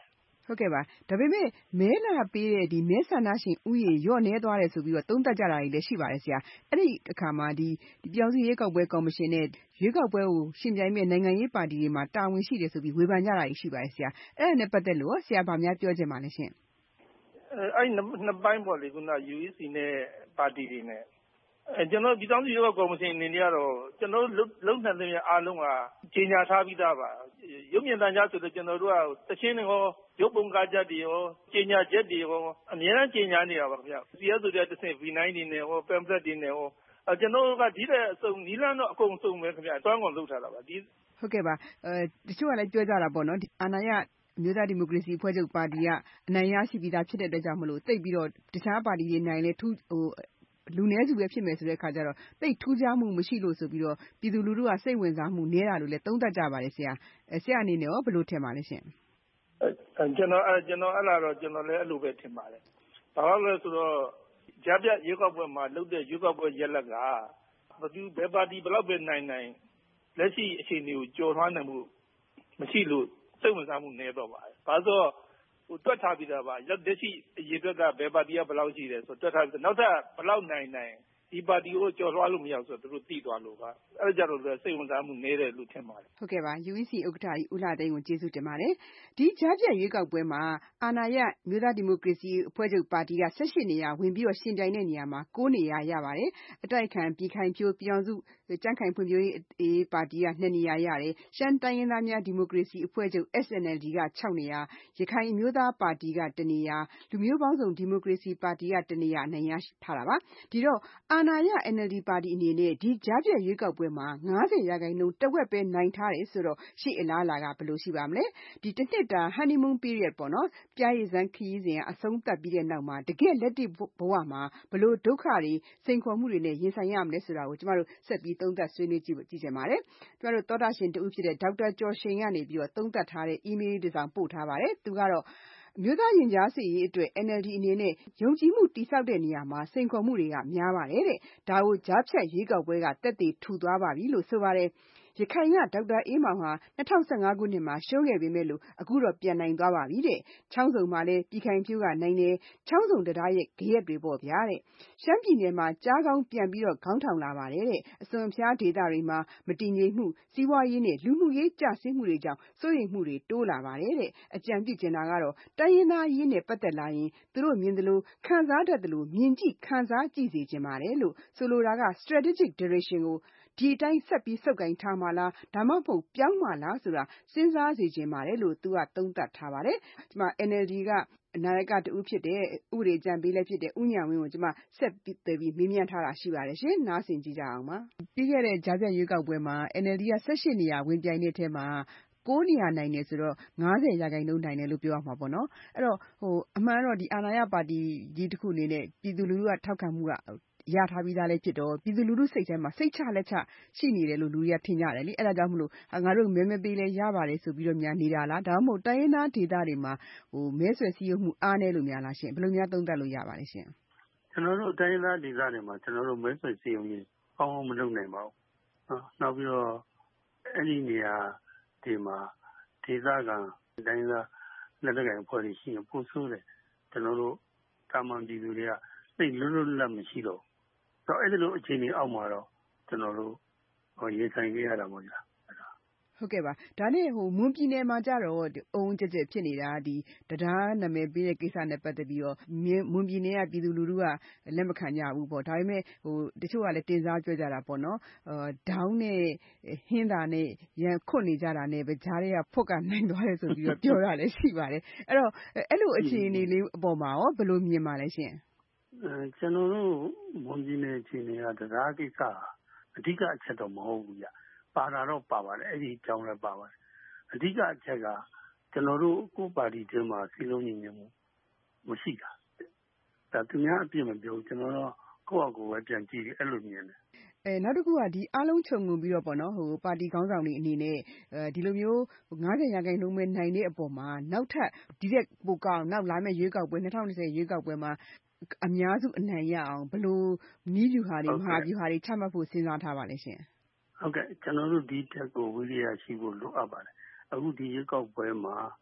ဟုတ်ကဲ့ပါဒါပေမဲ့မဲလာပေးတဲ့ဒီမဲဆန္ဒရှင်ဥယျာဉ်ညော့နေသွားတယ်ဆိုပြီးတော့သုံးသပ်ကြတာတွေလည်းရှိပါတယ်ဆရာအဲ့ဒီအခါမှာဒီပြောင်စုရွေးကောက်ပွဲကော်မရှင်နဲ့ရွေးကောက်ပွဲကိုရှင်ပြိုင်မဲ့နိုင်ငံရေးပါတီတွေမှာတာဝန်ရှိတယ်ဆိုပြီးဝေဖန်ကြတာတွေရှိပါတယ်ဆရာအဲ့ဒါနဲ့ပတ်သက်လို့ဆရာဗာများပြောချင်ပါလဲရှင်အဲ့နှစ်ပိုင်းပေါ့လေခုန U E C နဲ့ပါတီတွေနဲ့အဲကျွန်တော်ဒီတောင်ပြည်ကော်မရှင်အနေနဲ့ကတော့ကျွန်တော်လုံနိုင်တဲ့အားလုံးကကြီးညာထားပြီးသားပါရုပ်မြင်သံကြားဆိုတော့ကျွန်တော်တို့ကတချင်းတွေဟောရုပ်ပုံကားချက်တွေဟောကြီးညာချက်တွေဟောအများအားကြီးညာနေတာပါခင်ဗျ C S ဆိုတဲ့တစ်ဆင့် V nine တွေနဲ့ဟော pamphlet တွေနဲ့ဟောအဲကျွန်တော်တို့ကဒီတဲ့အစုံနီးလန်းတော့အကုန်စုံပဲခင်ဗျတွန်းကုန်လုပ်ထားတာပါဒီဟုတ်ကဲ့ပါအဲတချို့ကလည်းပြောကြတာပေါ့နော်အာဏာရမျိုးသားဒီမိုကရေစီအဖွဲ့ချုပ်ပါတီကအနိုင်ရရှိပြီးသားဖြစ်တဲ့အတွက်ကြောင့်မလို့တိတ်ပြီးတော့တခြားပါတီတွေနိုင်လဲထူးဟိုလူနည်းစုပဲဖြစ်မယ်ဆိုတဲ့အခါကျတော့တိတ်ထူးခြားမှုမရှိလို့ဆိုပြီးတော့ပြည်သူလူထုကစိတ်ဝင်စားမှုနည်းတာလို့လည်းသုံးသပ်ကြပါတယ်ဆရာဆရာအနေနဲ့ရောဘယ်လိုထင်ပါလဲရှင်အဲကျွန်တော်အဲကျွန်တော်အဲ့လာတော့ကျွန်တော်လည်းအဲ့လိုပဲထင်ပါတယ်ဘာလို့လဲဆိုတော့ကြားပြရွေးကောက်ပွဲမှာလုပ်တဲ့ရွေးကောက်ပွဲရက်လက်ကဘယ်သူဘယ်ပါတီဘယ်လောက်ပဲနိုင်နိုင်လက်ရှိအခြေအနေကိုကြော်ထွားနိုင်မှုမရှိလို့စိတ်ဝင်စားမှုနည်းတော့ပါတယ်ဘာလို့ဟိုတွက်ထားပြီးသားပါလက်ရှိအရေးအတွက်ကဘယ်ပါတီကဘယ်လောက်ရှိတယ်ဆိုတွက်ထားပြီးနောက်ထပ်ဘယ်လောက်နိုင်နိုင်ဒီပါတီကိုကြော်လွှားလို့မရဘူးဆိုတော့သူတို့သိသွားလို့ပါအဲ့ဒါကြတော့စိတ်ဝင်စားမှုနည်းတယ်လို့ထင်ပါတယ်ဟုတ်ကဲ့ပါ U E C ဥက္ကဋ္ဌကြီးဦးလှသိန်းကိုကျေးဇူးတင်ပါတယ်ဒီကြားပြတ်ရွေးကောက်ပွဲမှာအာဏာရမြို့သားဒီမိုကရေစီအဖွဲ့ချုပ်ပါတီက၁၈နေရာဝင်ပြီးတော့ရှင်ပြိုင်တဲ့နေရာမှာ၉နေရာရပါတယ်အတိုက်ခံပြည်ခိုင်ဖြိုးပြည်အောင်စုကြံ့ခိုင်ဖွံ့ဖြိုးရေးပါတီက၂နေရာရတယ်ရှမ်းတိုင်းရင်းသားများဒီမိုကရေစီအဖွဲ့ချုပ် S N L D က၆နေရာရခိုင်မျိုးသားပါတီကတနေရာလူမျိုးပေါင်းစုံဒီမိုကရေစီပါတီကတနေရာအနိုင်ရထားတာပါဒီတော့အာဏာရ N L D ပါတီအနေနဲ့ဒီကြားပြတ်ရွေးကောက်ပွဲမှာ၅၀ရာခိုင်နှုန်းတဝက်ပဲနိုင်ထားတယ်ဆိုတော့ရှေ့အလားအလာကဘယ်လိုရှိပါမလဲဒီတစ်နှစ်တာ honeymoon period ပေါ့နော်ပြားရည်စမ်းခရီးစဉ်အဆုံးသတ်ပြီးတဲ့နောက်မှာတကယ်လက်တွေ့ဘဝမှာဘယ်လိုဒုက္ခတွေစိန်ခေါ်မှုတွေနဲ့ရင်ဆိုင်ရမလဲဆိုတာကိုကျမတို့ဆက်ပြီးသုံးသပ်ဆွေးနွေးကြည့်ကြည့်ချင်ပါတယ်ကျမတို့သောတာရှင်တဦးဖြစ်တဲ့ဒေါက်တာကျော်ရှိန်ကနေပြီးတော့သုံးသပ်ထားတဲ့ email တစ်စောင်ပို့ထားပါတယ်သူကတော့မြို့သားရင်ကြားစစ်ရေးအတွက် N L D အနေနဲ့ယုံကြည်မှုတည်ဆောက်တဲ့နေရာမှာစိန်ခေါ်မှုတွေကများပါတယ်တဲ့ဒါကိုကြားဖြတ်ရွေးကောက်ပွဲကတက်တည်ထူသွားပါပြီလို့ဆိုပါတယ်ရခိုင်ကဒေါက်တာအေးမောင်ဟာ၂၀၁၅ခုနှစ်မှာရှုံးခဲ့ပေမဲ့လို့အခုတော့ပြန်နိုင်သွားပါပြီတဲ့ချောင်းစုံမှာလည်းပြည်ခိုင်ဖြိုးကနိုင်တယ်ချောင်းစုံတရားရဲ့ဂရက်တွေပေါ့ဗျာတဲ့ရှမ်းပြည်နယ်မှာကြားကောင်းပြန်ပြီးတော့ခေါင်းထောင်လာပါတယ်တဲ့အစွန်ဖျားဒေသတွေမှာမတည်ငြိမ်မှုစီးပွားရေးနဲ့လူမှုရေးကျဆင်းမှုတွေကြောင့်စိုးရိမ်မှုတွေတိုးလာပါတယ်တဲ့အကြံပြုချင်တာကတော့တိုင်းရင်းသားရေးနဲ့ပတ်သက်လာရင်သူတို့မြင်သလိုခံစားတတ်သလိုမြင်ကြည့်ခံစားကြည့်စေချင်ပါတယ်လို့ဆိုလိုတာက strategic direction ကိုဒီအတိုင်းဆက်ပြီးစုပ်ကိုင်ထားမှလားဒါမှမဟုတ်ပြောင်းမှလားဆိုတာစဉ်းစားစေချင်ပါတယ်လို့သူကသုံးသပ်ထားပါတယ်ဒီမှာ N L D ကနာယကတူဖြစ်တဲ့ဥပဒေကြံပေးလည်းဖြစ်တဲ့ဦးဉာဏ်ဝင်းကိုကျွန်မဆက်ပြီးမေးမြန်းထားတာရှိပါတယ်ရှင်နားဆင်ကြည့်ကြအောင်ပါပြီးခဲ့တဲ့ကြားပြတ်ရွေးကောက်ပွဲမှာ N L D က၁၈နေရာဝင်ပြိုင်တဲ့အထက်မှာ၉နေရာနိုင်တယ်ဆိုတော့၅၀ရာခိုင်နှုန်းနိုင်တယ်လို့ပြောရမှာပေါ့နော်အဲ့တော့ဟိုအမှန်တော့ဒီအာဏာရပါတီကြီးတစ်ခုအနေနဲ့ပြည်သူလူထုကထောက်ခံမှုကရထားပြီးသားလည်းဖြစ်တော့ပြည်သူလူထုစိတ်ထဲမှာစိတ်ချလက်ချရှိနေတယ်လို့လူတွေကထင်ကြတယ်လေအဲ့ဒါကြောင့်မလို့ငါတို့မဲမဲပေးလဲရပါတယ်ဆိုပြီးတော့များနေတာလားဒါမှမဟုတ်တိုင်းရင်းသားဒေသတွေမှာဟိုမဲဆွယ်စည်းရုံးမှုအားနည်းလို့များလားရှင်ဘယ်လိုများသုံးသပ်လို့ရပါလဲရှင်ကျွန်တော်တို့တိုင်းရင်းသားဒေသတွေမှာကျွန်တော်တို့မဲဆွယ်စည်းရုံးရေးအောင်းအောင်မလုပ်နိုင်ပါဘူးနောက်ပြီးတော့အဲ့ဒီနေရာဒီမှာဒေသခံတိုင်းသားလက်နက်ကိုင်အဖွဲ့တွေရှိရင်ပို့ဆိုးတယ်ကျွန်တော်တို့တာမန်ပြည်သူတွေကစိတ်လွတ်လွတ်လပ်မရှိတော့တော့အဲ့ဒီလိုအခြေအနေအောက်မှာတော့ကျွန်တော်တို့ဟိုရေးဆိုင်ခဲ့ရတာပေါ့ဗျာဟုတ်ကဲ့ပါဒါနဲ့ဟိုမွန်ပြည်နယ်မှာကြတော့အုံကြက်ကြက်ဖြစ်နေတာဒီတရားနာမည်ပေးတဲ့ကိစ္စနဲ့ပတ်သက်ပြီးတော့မွန်ပြည်နယ်ကပြည်သူလူထုကလက်မခံကြဘူးပေါ့ဒါပေမဲ့ဟိုတချို့ကလည်းတင်စားကြွကြတာပေါ့နော်အာဒေါင်းနဲ့ဟင်းတာနဲ့ရန်ခွတ်နေကြတာနဲ့ပဲဂျားတွေကဖွက်ကနိုင်သွားတယ်ဆိုပြီးတော့ပြောတာလည်းရှိပါတယ်အဲ့တော့အဲ့လိုအခြေအနေလေးအပေါ်မှာရောဘယ်လိုမြင်ပါလဲရှင်အဲကျွန်တော်တို့မွန်ပြည်နယ်အခြေအနေကတရားကိစ္စအဓိကအချက်တော့မဟုတ်ဘူးဗျပါတာတော့ပါပါတယ်အဲ့ဒီအကြောင်းလည်းပါပါတယ်အဓိကအချက်ကကျွန်တော်တို့ကိုယ်ပါတီထဲမှာစီလုံးညီညွတ်မှုမရှိတာဒါသူများအပြစ်မပြောကျွန်တော်တို့ကိုယ့်အကူပဲပြန်ကြည့်အဲ့လိုမြင်တယ်အဲနောက်တစ်ခုကဒီအားလုံးခြုံငုံပြီးတော့ပေါ့နော်ဟိုပါတီခေါင်းဆောင်တွေအနေနဲ့အဲဒီလိုမျိုး၅၀ရာခိုင်နှုန်းပဲနိုင်တဲ့အပေါ်မှာနောက်ထပ်ဒီတဲ့ပိုကောင်းနောက်လာမယ့်ရွေးကောက်ပွဲ၂၀၂၀ရွေးကောက်ပွဲမှာအများစုအနိုင်ရအောင်ဘယ်လိုနည်းဗျူဟာတွေမဟာဗျူဟာတွေချမှတ်ဖို့စဉ်းစားထားပါလဲရှင်ဟုတ်ကဲ့ကျွန်တော်တို့ဒီတက်ကိုဝိရိယရှိဖို့လိုအပ်ပါတယ်အခုဒီရွေးကောက်ပွဲမှာ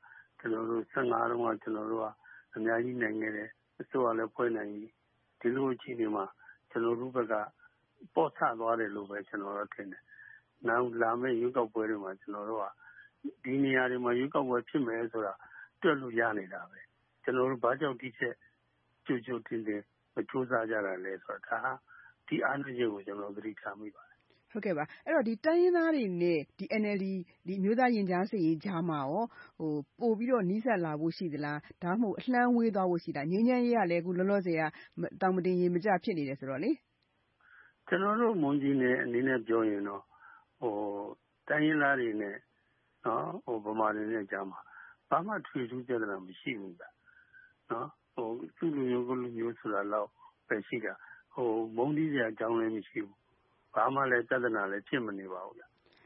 ကျွန်တော်တို့ဆယ့်ငါတုန်းကကျွန်တော်တို့ကအများကြီးနိုင်ခဲ့တယ်အစိုးရလည်းဖွဲ့နိုင်ပြီဒီလိုအခြေအနေမှာကျွန်တော်တို့ဘက်ကပေါ့ဆသွားတယ်လို့ပဲကျွန်တော်တို့ထင်တယ်နောက်လာမယ့်ရွေးကောက်ပွဲတွေမှာကျွန်တော်တို့ကဒီနေရာတွေမှာရွေးကောက်ပွဲဖြစ်မယ်ဆိုတာတွက်လို့ရနေတာပဲကျွန်တော်တို့ဘာကြောင့်ဒီချက်ကြိုကြိုတင်တင်မစူးစမ်းကြတာလဲဆိုတော့ဒါဒီအားနည်းချက်ကိုကျွန်တော်သတိထားမိပါတယ်ဟုတ်ကဲ့ပါအဲ့တော့ဒီတိုင်းရင်းသားတွေနဲ့ဒီ N L D ဒီမျိုးသားရင်ကြားစေ့ရေးကြားမှာရောဟိုပို့ပြီးတော့နီးစပ်လာဖို့ရှိသလားဒါမှမဟုတ်အလှမ်းဝေးသွားဖို့ရှိတာငြိမ်းချမ်းရေးကလည်းအခုလောလောဆယ်ကတောင်မတင်ရေမကျဖြစ်နေတယ်ဆိုတော့လေကျွန်တော်တို့မွန်ကြီးနယ်အနေနဲ့ပြောရင်တော့ဟိုတိုင်းရင်းသားတွေနဲ့နော်ဟိုဗမာတွေနဲ့ကြားမှာဘာမှထွေထူးကြတာမရှိဘူးဗျနော်ဟိုသူ့လူမျိုးကိုလူမျိုးဆိုတာတော့ပဲရှိတာဟိုမုန်းတီးစရာအကြောင်းလည်းမရှိဘူးဘာမှလည်းပြဿနာလည်းဖြစ်မနေပါဘူးဗျ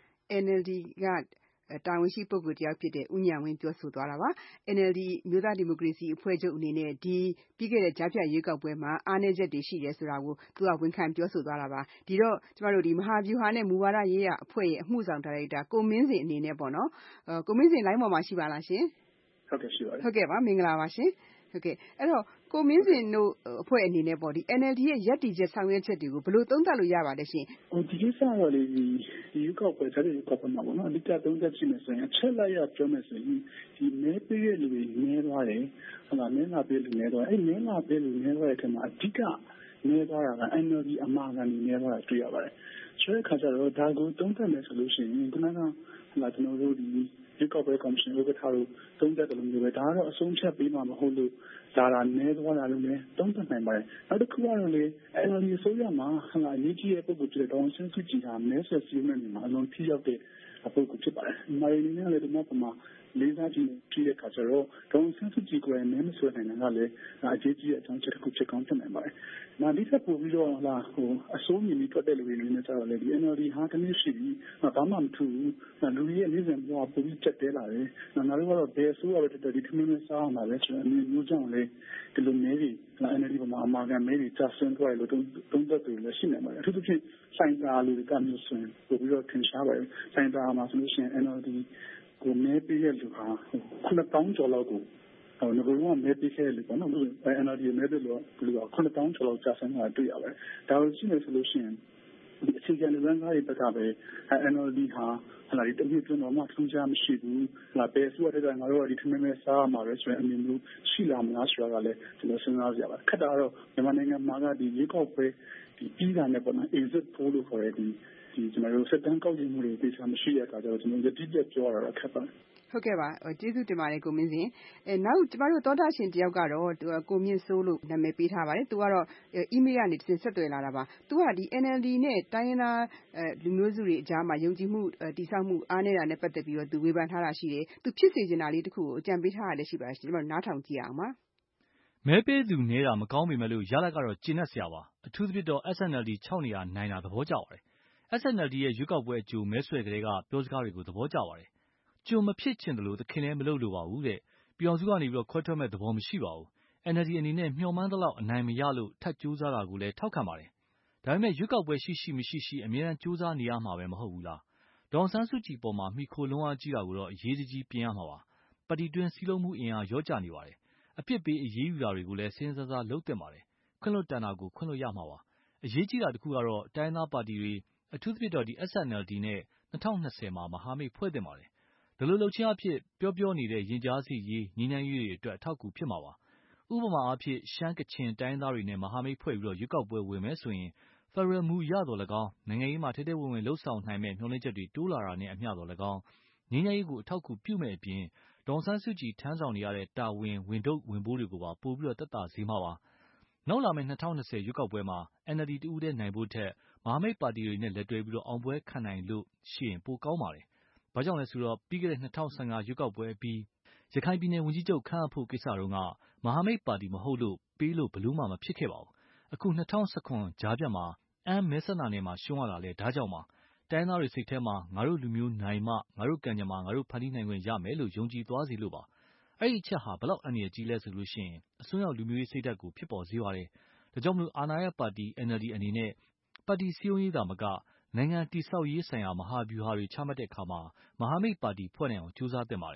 N L D ကတာဝန်ရှိပုဂ္ဂိုလ်တယောက်ဖြစ်တဲ့ဦးဉာဏ်ဝင်းပြောဆိုသွားတာပါ N L D မျိုးသားဒီမိုကရေစီအဖွဲ့ချုပ်အနေနဲ့ဒီပြီးခဲ့တဲ့ကြားဖြတ်ရွေးကောက်ပွဲမှာအားနည်းချက်တွေရှိတယ်ဆိုတာကိုသူကဝန်ခံပြောဆိုသွားတာပါဒီတော့ကျမတို့ဒီမဟာဗျူဟာနဲ့မူဝါဒရေးရအဖွဲ့ရဲ့အမှုဆောင်ဒါရိုက်တာကိုမင်းစင်အနေနဲ့ပေါ့နော်ကိုမင်းစင်လိုင်းပေါ်မှာရှိပါလားရှင်ဟုတ်ကဲ့ရှိပါတယ်ဟုတ်ကဲ့ပါမင်္ဂလာပါရှင်ဟုတ်ကဲ့အဲ့တော့ကိုမင်းစင်တို့အဖွဲ့အနေနဲ့ပေါ့ဒီ N L D ရဲ့ရပ်တည်ချက်ဆောင်ရွက်ချက်တွေကိုဘယ်လိုသုံးသပ်လို့ရပါလဲရှင်ဟိုဒီကိစ္စကတော့လေဒီရွေးကောက်ပွဲဒါတွေရွေးကောက်ပွဲမှာပေါ့နော်အဓိကသုံးသပ်ကြည့်မယ်ဆိုရင်အချက်လိုက်ရပြောမယ်ဆိုရင်ဒီမဲပေးတဲ့လူတွေနည်းသွားတယ်ဟုတ်လားမဲလာပေးလူနည်းသွားအဲ့မဲလာပေးလူနည်းသွားတဲ့အထက်မှာအဓိကနည်းသွားတာက N L D အမှားကန်နည်းသွားတာတွေ့ရပါတယ်ဆိုတဲ့အခါကျတော့ဒါကိုသုံးသပ်မယ်ဆိုလို့ရှိရင်ခုနကဟလာကျွန်တော်တို့ဒီရွေးကောက်ပွဲကော်မရှင်ဥက္ကဋ္ဌတို့သုံးသပ်တယ်လို့မျိုးပဲဒါကတော့အဆုံးဖြတ်ပေးမှာမဟုတ်လို့လာတာနည်းသွားတာလို့လည်းသုံးသပ်နိုင်ပါတယ်နောက်တစ်ခုကတော့လေ N L D အစိုးရမှာဟလာအရေးကြီးတဲ့ပုဂ္ဂိုလ်ဖြစ်တဲ့ဒေါ်အောင်ဆန်းစုကြည်ဟာမဲဆွယ်စည်းရုံးနေမှာအလွန်ထိရောက်တဲ့ပုဂ္ဂိုလ်ဖြစ်ပါတယ်။မာရီနီနဲ့လည်းဒီမှာပမာလေးစားကြည့်ကြည့်တဲ့အခါကျတော့ဒေါ်အောင်ဆန်းစုကြည်ကိုယ်နဲ့မဲဆွယ်နိုင်တာကလည်းအရေးကြီးတဲ့အကြောင်းချက်တစ်ခုဖြစ်ကောင်းဖြစ်နိုင်ပါတယ်။နောက်ဒီထက်ပိုပြီးတော့လာဟိုအစိုးရမြင်ထွက်တဲ့လူတွေနဲ့ကျတော့လေဒီ N L D ဟာတနည်းရှိပြီးဘာမှမထူဘူး။လူတွေရဲ့နေစဉ်ဘဝပုံပြီးချက်တဲလာတယ်။ငါတို့ကတော့ဘယ်အစိုးရပဲတက်ဒီထမင်းစားအောင်ပါပဲဆိုတော့အမျိုးမျိုးကြောင့်လေဒီလိုမျိုးကြီး N L D ပေါ်မှာအမှားကမဲတွေကျဆင်းသွားတယ်လို့သုံးသပ်တယ်လည်းရှိနေပါတယ်။အထူးသဖြင့်စိုင်းသားလူတွေကမျိုးဆိုရင်ပိုပြီးတော့ထင်ရှားပါတယ်။စိုင်းသားမှာဆိုလို့ရှိရင် N L D ကိုမဲပေးရလူဟာခုနှစ်တောင်းကျော်လောက်ကိုဟိုငါတို့ကမဲပေးခဲ့လို့ပေါ့နော် N L D မဲပေးလို့ဘယ်လိုခုနှစ်တောင်းကျော်လောက်ကျဆင်းသွားတွေ့ရပါတယ်။ဒါလို့ရှိနေဆိုလို့ရှိရင်ဒီအခြေခံလူတန်းစားတွေဘက်ကပဲ N L D ဟာဟလာဒီတမျိုးကျွန်တော်မှထူးခြားမရှိဘူးဟလာပဲဆိုတဲ့ကငါတို့ကဒီထမင်းမဲစားမှာပဲဆိုရင်အမျိုးမျိုးရှိလာမလားဆိုတာကလည်းကျွန်တော်စဉ်းစားကြရပါတယ်ခက်တာကတော့မြန်မာနိုင်ငံမှာကဒီရေကောက်ပွဲဒီပြီးတာနဲ့ပေါ့နော် exit poll လို့ခေါ်တဲ့ဒီဒီကျွန်တော်တို့စက်တန်းကောက်ယူမှုတွေသိချာမရှိတဲ့အခါကျတော့ကျွန်တော်ယတိပြတ်ပြောရတာခက်ပါတယ်ဟုတ်ကဲ့ပါကျေးဇူးတင်ပါတယ်ကိုမင်းစင်အဲနောက်ကျမတို့သောတာရှင်တယောက်ကတော့သူကကိုမြင့်စိုးလို့နာမည်ပေးထားပါတယ်သူကတော့ email ကနေတစ်ဆင့်ဆက်သွယ်လာတာပါသူကဒီ N L D နဲ့တိုင်းရင်းသားလူမျိုးစုတွေအကြားမှာယုံကြည်မှုတည်ဆောက်မှုအားနည်းတာနဲ့ပတ်သက်ပြီးတော့သူဝေဖန်ထားတာရှိတယ်သူဖြစ်စေချင်တာလေးတစ်ခုကိုအကြံပေးထားတာလည်းရှိပါတယ်ကျွန်တော်နားထောင်ကြည့်အောင်ပါမဲပေးသူနေတာမကောင်းပေမဲ့လို့ရလဒ်ကတော့ကျဉ်းစရာပါအထူးသဖြင့်တော့ S N L D ခြောက်နေရနိုင်တာသဘောကျပါတယ် S N L D ရဲ့ရွေးကောက်ပွဲအကျိုးမဲဆွယ်ကလေးကပြောစကားတွေကိုသဘောကျပါတယ်ကြုံမဖြစ်ချင်တယ်လို့သခင်လည်းမလုပ်လို့ပါဘူးတဲ့ပြည်အောင်စုကနေပြီးတော့ခွဲထွက်မဲ့သဘောမရှိပါဘူး N L D အနေနဲ့မျှော်မှန်းသလောက်အနိုင်မရလို့ထပ်ကြိုးစားတာကိုလည်းထောက်ခံပါတယ်ဒါပေမဲ့ရွေးကောက်ပွဲရှိရှိမရှိရှိအမြဲတမ်းကြိုးစားနေရမှာပဲမဟုတ်ဘူးလားဒေါ်ဆန်းစုကြည်ပေါ်မှာမိခိုလွန်းအားကြီးတာကိုတော့အရေးကြီးပြင်ရမှာပါပါတီတွင်းစည်းလုံးမှုအင်အားရောကြနေပါတယ်အပြစ်ပေးအရေးယူတာတွေကိုလည်းစဉ်းစားစားလုပ်သင့်ပါတယ်ခွင့်လွှတ်တန်တာကိုခွင့်လွှတ်ရမှာပါအရေးကြီးတာတစ်ခုကတော့တိုင်းသားပါတီတွေအထူးသဖြင့်တော့ဒီ S N L D နဲ့၂၀၂၀မှာမဟာမိတ်ဖွဲ့သင့်ပါတယ်ဒီလိုလှုပ်ရှားအဖြစ်ပြောပြောနေတဲ့ရင်ကြားစီရေးညီနှမ်းရေးတွေအတွက်အထောက်အကူဖြစ်မှာပါဥပမာအားဖြင့်ရှမ်းကချင်တိုင်းသားတွေနဲ့မဟာမိတ်ဖွဲ့ပြီးတော့ရွေးကောက်ပွဲဝင်မယ်ဆိုရင်ဖယ်ဒရယ်မူရတော်၎င်းနိုင်ငံရေးမှာထဲထဲဝင်ဝင်လှုပ်ဆောင်နိုင်မဲ့မျှော်လင့်ချက်တွေတိုးလာတာနဲ့အမျှတော်၎င်းညီနှမ်းရေးကိုအထောက်အကူပြုမဲ့အပြင်ဒေါ်ဆန်းစုကြည်ထမ်းဆောင်နေရတဲ့တာဝန်ဝင်ထုတ်ဝင်ပိုးတွေကိုပါပို့ပြီးတော့တက်တာစေမှာပါနောက်လာမယ့်၂၀၂၀ရွေးကောက်ပွဲမှာ N L D တဦးတည်းနိုင်ဖို့ထက်မဟာမိတ်ပါတီတွေနဲ့လက်တွဲပြီးတော့အောင်ပွဲခံနိုင်လို့ရှိရင်ပိုကောင်းပါတယ်။ဘာကြောင့်လဲဆိုတော့ပြီးခဲ့တဲ့၂၀၁၅ရွေးကောက်ပွဲအပြီးရခိုင်ပြည်နယ်ဝန်ကြီးချုပ်ခန့်အပ်ဖို့ကိစ္စတုန်းကမဟာမိတ်ပါတီမဟုတ်လို့ပေးလို့ဘလို့မှမဖြစ်ခဲ့ပါဘူး။အခု၂၀၁၇ကြားဖြတ်မှာအမ်းမဲဆန္ဒနယ်မှာရှုံးရတာလဲဒါကြောင့်ပါ။တိုင်းသားတွေစိတ်ထဲမှာငါတို့လူမျိုးနိုင်မှငါတို့ကံကြမ္မာငါတို့ဖန်တီးနိုင်ခွင့်ရမယ်လို့ယုံကြည်သွားစေလို့ပါ။အဲ့ဒီအချက်ဟာဘလောက်အန္တရာယ်ကြီးလဲဆိုလို့ရှိရင်အစွန်းရောက်လူမျိုးရေးစိတ်ဓာတ်ကိုဖြစ်ပေါ်စေပါတယ်။ဒါကြောင့်မလို့အာဏာရပါတီ N L D အနေနဲ့ပါတီစည်းရုံးရေးသာမကနိုင်ငံတည်ဆောက်ရေးဆိုင်ရာမဟာဗျူဟာတွေချမှတ်တဲ့အခါမှာမဟာမိတ်ပါတီဖွဲ့နိုင်အောင်ကြိုးစားသင့်ပါတယ်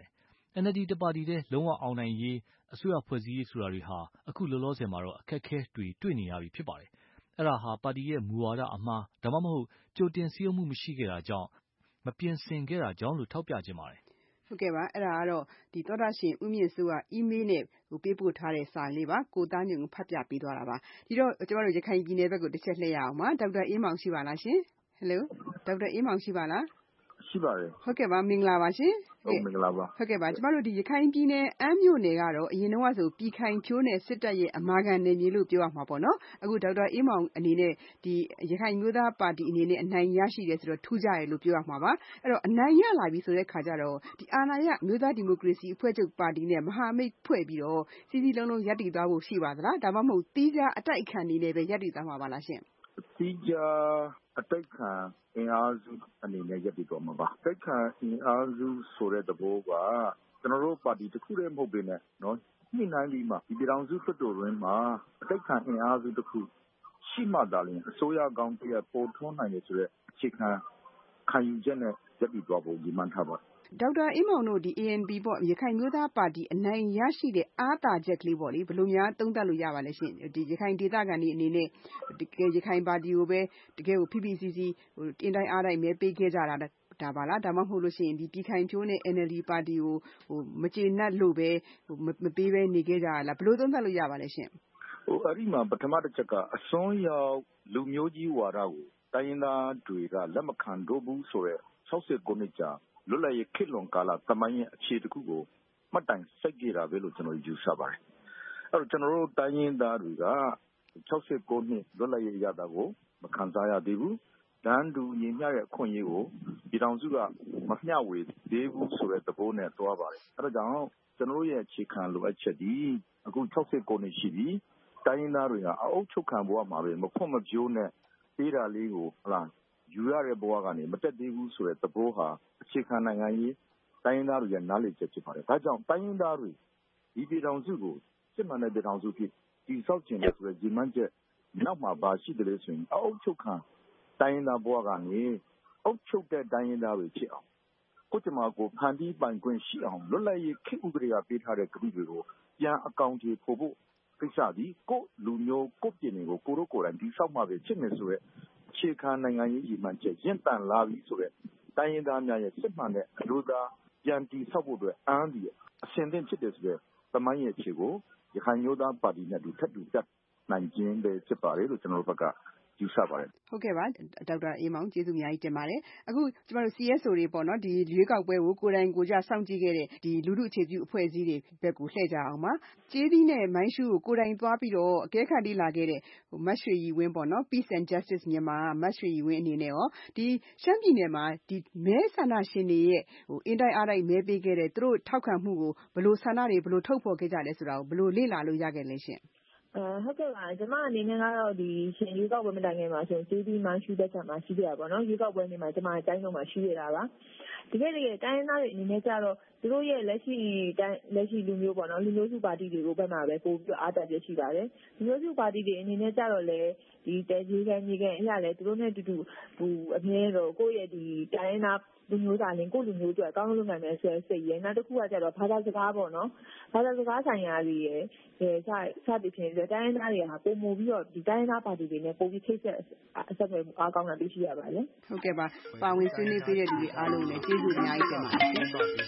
အန် အယ်လ် ဒီ တပါတီတည်းလုံးဝအောင်နိုင်ရေးအစိုးရဖွဲ့စည်းရေးဆိုတာတွေဟာအခုလောလောဆယ်မှာတော့အခက်အခဲတွေတွေ့နေရပြီဖြစ်ပါတယ်။အဲဒါဟာပါတီရဲ့မူဝါဒအမှားဒါမှမဟုတ်ကြိုတင်စည်းရုံးမှုမရှိခဲ့တာကြောင့်မပြင်ဆင်ခဲ့တာကြောင့်လို့ထောက်ပြခြင်းပါတယ်။ဟုတ်ကဲ့ပါအဲ့ဒါကတော့ဒီသောတာရှင်ဦးမြင့်စိုးကအီးမေးလ်နဲ့ဟိုပေးပို့ထားတဲ့စာလေးပါကိုသားညွန့်ကိုဖတ်ပြပေးသွားတာပါဒီတော့ကျမတို့ရခိုင်ပြည်နယ်ဘက်ကိုတစ်ချက်လှည့်ရအောင်ပါဒေါက်တာအေးမောင်ရှိပါလားရှင်ဟယ်လိုဒေါက်တာအေးမောင်ရှိပါလားရှိပါတယ်ဟုတ်ကဲ့ပါမင်္ဂလာပါရှင်ဟုတ်မင်္ဂလာပါဟုတ်ကဲ့ပါကျမတို့ဒီရခိုင်ပြည်နယ်အမ်းမြို့နယ်ကတော့အရင်တော့ဆိုပြည်ခိုင်ဖြိုးနယ်စစ်တပ်ရဲ့အမာခံနယ်မြေလို့ပြောရမှာပေါ့နော်အခုဒေါက်တာအေးမောင်အနေနဲ့ဒီရခိုင်မျိုးသားပါတီအနေနဲ့အနိုင်ရရှိတယ်ဆိုတော့ထူးခြားတယ်လို့ပြောရမှာပါအဲ့တော့အနိုင်ရလာပြီဆိုတဲ့ခါကျတော့ဒီအာဏာရမျိုးသားဒီမိုကရေစီအဖွဲ့ချုပ်ပါတီနဲ့မဟာမိတ်ဖွဲ့ပြီးတော့စီစီလုံးလုံးရပ်တည်သွားဖို့ရှိပါသလားဒါမှမဟုတ်တီးခြားအတိုက်အခံနေနဲ့ပဲရပ်တည်သွားမှာပါလားရှင်တီးခြားအတိုက်ခံအင်အားစုအနေနဲ့ရပ်တည်သွားမှာပါတိုက်ခံအင်အားစုဆိုတဲ့သဘောကကျွန်တော်တို့ပါတီတစ်ခုတည်းမဟုတ်ပေနဲ့เนาะညှိနှိုင်းပြီးမှဒီပြည်တော်စုလွှတ်တော်တွင်မှာအတိုက်ခံအင်အားစုတစ်ခုရှိမှသာလျှင်အစိုးရကောင်းတစ်ရပ်ပေါ်ထွန်းနိုင်တယ်ဆိုတဲ့အခြေခံခံယူချက်နဲ့ရပ်တည်သွားဖို့ဒီမှန်ထားပါဒေါက်တာအေးမောင်တို့ဒီ အေအန်ပီ ပေါ့ရခိုင်မျိုးသားပါတီအနိုင်ရရှိတဲ့အားသာချက်ကလေးပေါ့လေဘယ်လိုများသုံးသပ်လို့ရပါလဲရှင်ဒီရခိုင်ဒေသခံတွေအနေနဲ့တကယ်ရခိုင်ပါတီကိုပဲတကယ်ကိုဖိဖိစီးစီးဟိုအင်တိုင်းအားတိုင်းမဲပေးခဲ့ကြတာဒါပါလားဒါမှမဟုတ်လို့ရှိရင်ဒီပြည်ခိုင်ဖြိုးနဲ့ အန် အယ်လ် ဒီ ပါတီကိုဟိုမကျေနပ်လို့ပဲဟိုမပေးပဲနေခဲ့ကြရလားဘယ်လိုသုံးသပ်လို့ရပါလဲရှင်ဟိုအဲ့ဒီမှာပထမတစ်ချက်ကအစွန်းရောက်လူမျိုးကြီးဝါဒကိုတိုင်းရင်းသားတွေကလက်မခံတော့ဘူးဆိုတော့၆၀ခုနှစ်ကြာလွတ်လပ်ရေးခေတ်လွန်ကာလသမိုင်းရဲ့အခြေတစ်ခုကိုမှတ်တိုင်စိုက်ကြတာပဲလို့ကျွန်တော်ယူဆပါတယ်အဲ့တော့ကျွန်တော်တို့တိုင်းရင်းသားတွေက၆၀ခုနှစ်လွတ်လပ်ရေးရတာကိုမခံစားရသေးဘူးတန်းတူညီမျှတဲ့အခွင့်အရေးကိုပြည်ထောင်စုကမမျှဝေသေးဘူးဆိုတဲ့သဘောနဲ့တွားပါတယ်အဲ့ဒါကြောင့်ကျွန်တော်တို့ရဲ့အခြေခံလိုအပ်ချက်ဒီအခု၆၀ခုနှစ်ရှိပြီတိုင်းရင်းသားတွေကအအုပ်ချုပ်ခံဘဝမှာပဲမဖွင့်မပြိုးနဲ့ပေးတာလေးကိုဟလားယူရတဲ့ဘဝကနေမတက်သေးဘူးဆိုတဲ့သဘောဟာအခြေခံနိုင်ငံရေးတိုင်းရင်းသားတွေရဲ့နားလည်ချက်ဖြစ်ပါတယ်ဒါကြောင့်တိုင်းရင်းသားတွေဒီပြည်ထောင်စုကိုစစ်မှန်တဲ့ပြည်ထောင်စုဖြစ်တည်ဆောက်ခြင်းဆိုတဲ့ဒီမှန်ချက်နောက်မှာပါရှိတယ်လို့ဆိုရင်အအုပ်ချုပ်ခံတိုင်းရင်းသားဘဝကနေအုပ်ချုပ်တဲ့တိုင်းရင်းသားတွေဖြစ်အောင်ကိုယ်ကျမကိုဖန်တီးပိုင်ခွင့်ရှိအောင်လွတ်လပ်ရေးခေတ်ဥပဒေကပေးထားတဲ့ကတိတွေကိုပြန်အကောင့်တွေပို့ဖို့ကိစ္စဒီကိုလူမျိုးကိုပြည်နယ်ကိုကိုတို့ကိုယ်တိုင်တည်ဆောက်မှပဲဖြစ်နေဆိုတဲ့အခြေခံနိုင်ငံရေးရည်မှန်းချက်ရင့်တန်လာပြီဆိုတဲ့တိုင်းရင်းသားများရဲ့စစ်မှန်တဲ့အလို့သာပြန်တည်ဆောက်ဖို့အတွက်အန်းဒီအဆင်သင့်ဖြစ်တယ်ဆိုတဲ့သမိုင်းရဲ့အခြေကိုရခိုင်မျိုးသားပါတီနဲ့တူထပ်တူတက်နိုင်ခြင်းပဲဖြစ်ပါတယ်လို့ကျွန်တော်တို့ဘက်ကယူဆပါတယ်ဟုတ်ကဲ့ပါဒေါက်တာအေးမောင်ကျေးဇူးအများကြီးတင်ပါတယ်အခုကျမတို့ စီ အက်စ် အို တွေပေါ့နော်ဒီရွေးကောက်ပွဲကိုကိုယ်တိုင်ကိုကြစောင့်ကြည့်ခဲ့တဲ့ဒီလူထုအခြေပြုအဖွဲ့အစည်းတွေဘက်ကိုလှည့်ကြအောင်ပါကျေးသီးနဲ့မိုင်းရှူးကိုကိုယ်တိုင်သွားပြီးတော့အကဲခတ်လေ့လာခဲ့တဲ့ဟိုမတ်ရွှေရီဝင်းပေါ့နော် Peace and Justice မြန်မာမတ်ရွှေရီဝင်းအနေနဲ့ရောဒီရှမ်းပြည်နယ်မှာဒီမဲဆန္ဒရှင်တွေရဲ့ဟိုအင်တိုင်းအားတိုင်းမဲပေးခဲ့တဲ့သူတို့ထောက်ခံမှုကိုဘယ်လိုဆန္ဒတွေဘယ်လိုထုတ်ဖော်ခဲ့ကြလဲဆိုတာကိုဘယ်လိုလေ့လာလို့ရခဲ့လဲရှင်အဲဟုတ်ကဲ့ပါကျွန်မအနေနဲ့ကတော့ဒီရှင်ရွေးကောက်ပွဲမတိုင်ခင်မှာဆိုကျေးဒီမှရှူတဲ့ချက်မှာရှိခဲ့တာပေါ့နော်ရွေးကောက်ပွဲနေ့မှာကျွန်မအတိုင်းလုံးမှာရှိရတာပါတကယ်တကယ်တိုင်းရင်းသားတွေအနေနဲ့ကြတော့သူတို့ရဲ့လက်ရှိတိုင်းလက်ရှိလူမျိုးပေါ့နော်လူမျိုးစုပါတီတွေကိုဘက်မှာပဲပို့ပြီးအားတက်ရရှိပါတယ်လူမျိုးစုပါတီတွေအနေနဲ့ကြတော့လေဒီတဲကြီးကမြေကန်အရာလေသူတို့နဲ့တူတူဟိုအမြဲတော့ကိုယ့်ရဲ့ဒီတိုင်းရင်းသားလူမျိုးသားလင်ကိုလူမျိုးအတွက်အကောင်းဆုံးလုပ်နိုင်မယ်ဆိုတဲ့စိတ်ရယ်နောက်တစ်ခုကကြတော့ဘာသာစကားပေါ့နော်ဘာသာစကားဆိုင်ရာတွေရယ်အဲစစသည်ဖြင့်တိုင်းရင်းသားတွေကပုံမူပြီးတော့ဒီတိုင်းရင်းသားပါတီတွေနဲ့ပုံပြီးချိတ်ဆက်အဆက်အသွယ်အားကောင်းတာတွေ့ရှိရပါတယ်ဟုတ်ကဲ့ပါပါဝင်ဆွေးနွေးပေးတဲ့လူတွေအားလုံးလည်းကျေးဇူးအများကြီးတင်ပါတယ်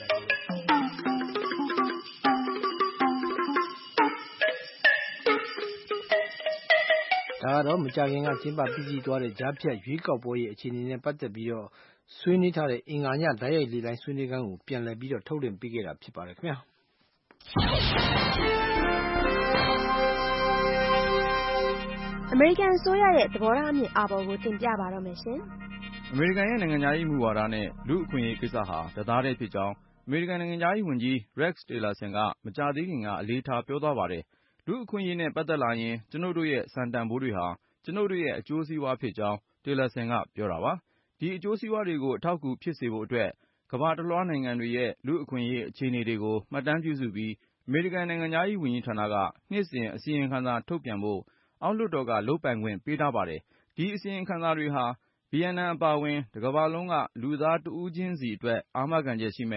ဒါကတော့မကြာခင်ကကျင်းပပြီးစီးသွားတဲ့ကြားဖြတ်ရွေးကောက်ပွဲရဲ့အခြေအနေနဲ့ပတ်သက်ပြီးတော့ဆွေးနွေးထားတဲ့အင်္ဂါညဓာတ်ရိုက်လေးတိုင်းဆွေးနွေးခန်းကိုပြန်လည်ပြီးတော့ထုတ်လွှင့်ပေးခဲ့တာဖြစ်ပါတယ်ခင်ဗျာအမေရိကန်အစိုးရရဲ့သဘောထားအမြင်အာဘော်ကိုတင်ပြပါတော့မယ်ရှင်အမေရိကန်ရဲ့နိုင်ငံခြားရေးမူဝါဒနဲ့လူ့အခွင့်အရေးကိစ္စဟာတသားတည်းဖြစ်ကြောင်းအမေရိကန်နိုင်ငံခြားရေးဝန်ကြီး Rex Tillerson ကမကြာသေးခင်ကအလေးထားပြောသွားပါတယ်လူ့အခွင့်အရေးနဲ့ပတ်သက်လာရင်ကျွန်ုပ်တို့ရဲ့စံတန်ဖိုးတွေဟာကျွန်ုပ်တို့ရဲ့အကျိုးစီးပွားဖြစ်ကြောင်း Tillerson ကပြောတာပါဒီအကျိုးစီးပွားတွေကိုအထောက်အကူဖြစ်စေဖို့အတွက်ကမ္ဘာတစ်လွှားနိုင်ငံတွေရဲ့လူ့အခွင့်အရေးအခြေအနေတွေကိုမှတ်တမ်းပြုစုပြီးအမေရိကန်နိုင်ငံခြားရေးဝန်ကြီးဌာနကနှစ်စဉ်အစီရင်ခံစာထုတ်ပြန်ဖို့အောက်လွှတ်တော်ကလုပ်ပိုင်ခွင့်ပေးထားပါတယ်ဒီအစီရင်ခံစာတွေဟာဗီယက်နမ်အပါအဝင်တစ်ကမ္ဘာလုံးကလူသားတဦးချင်းစီအတွက်အာမခံချက်ရှိမဲ့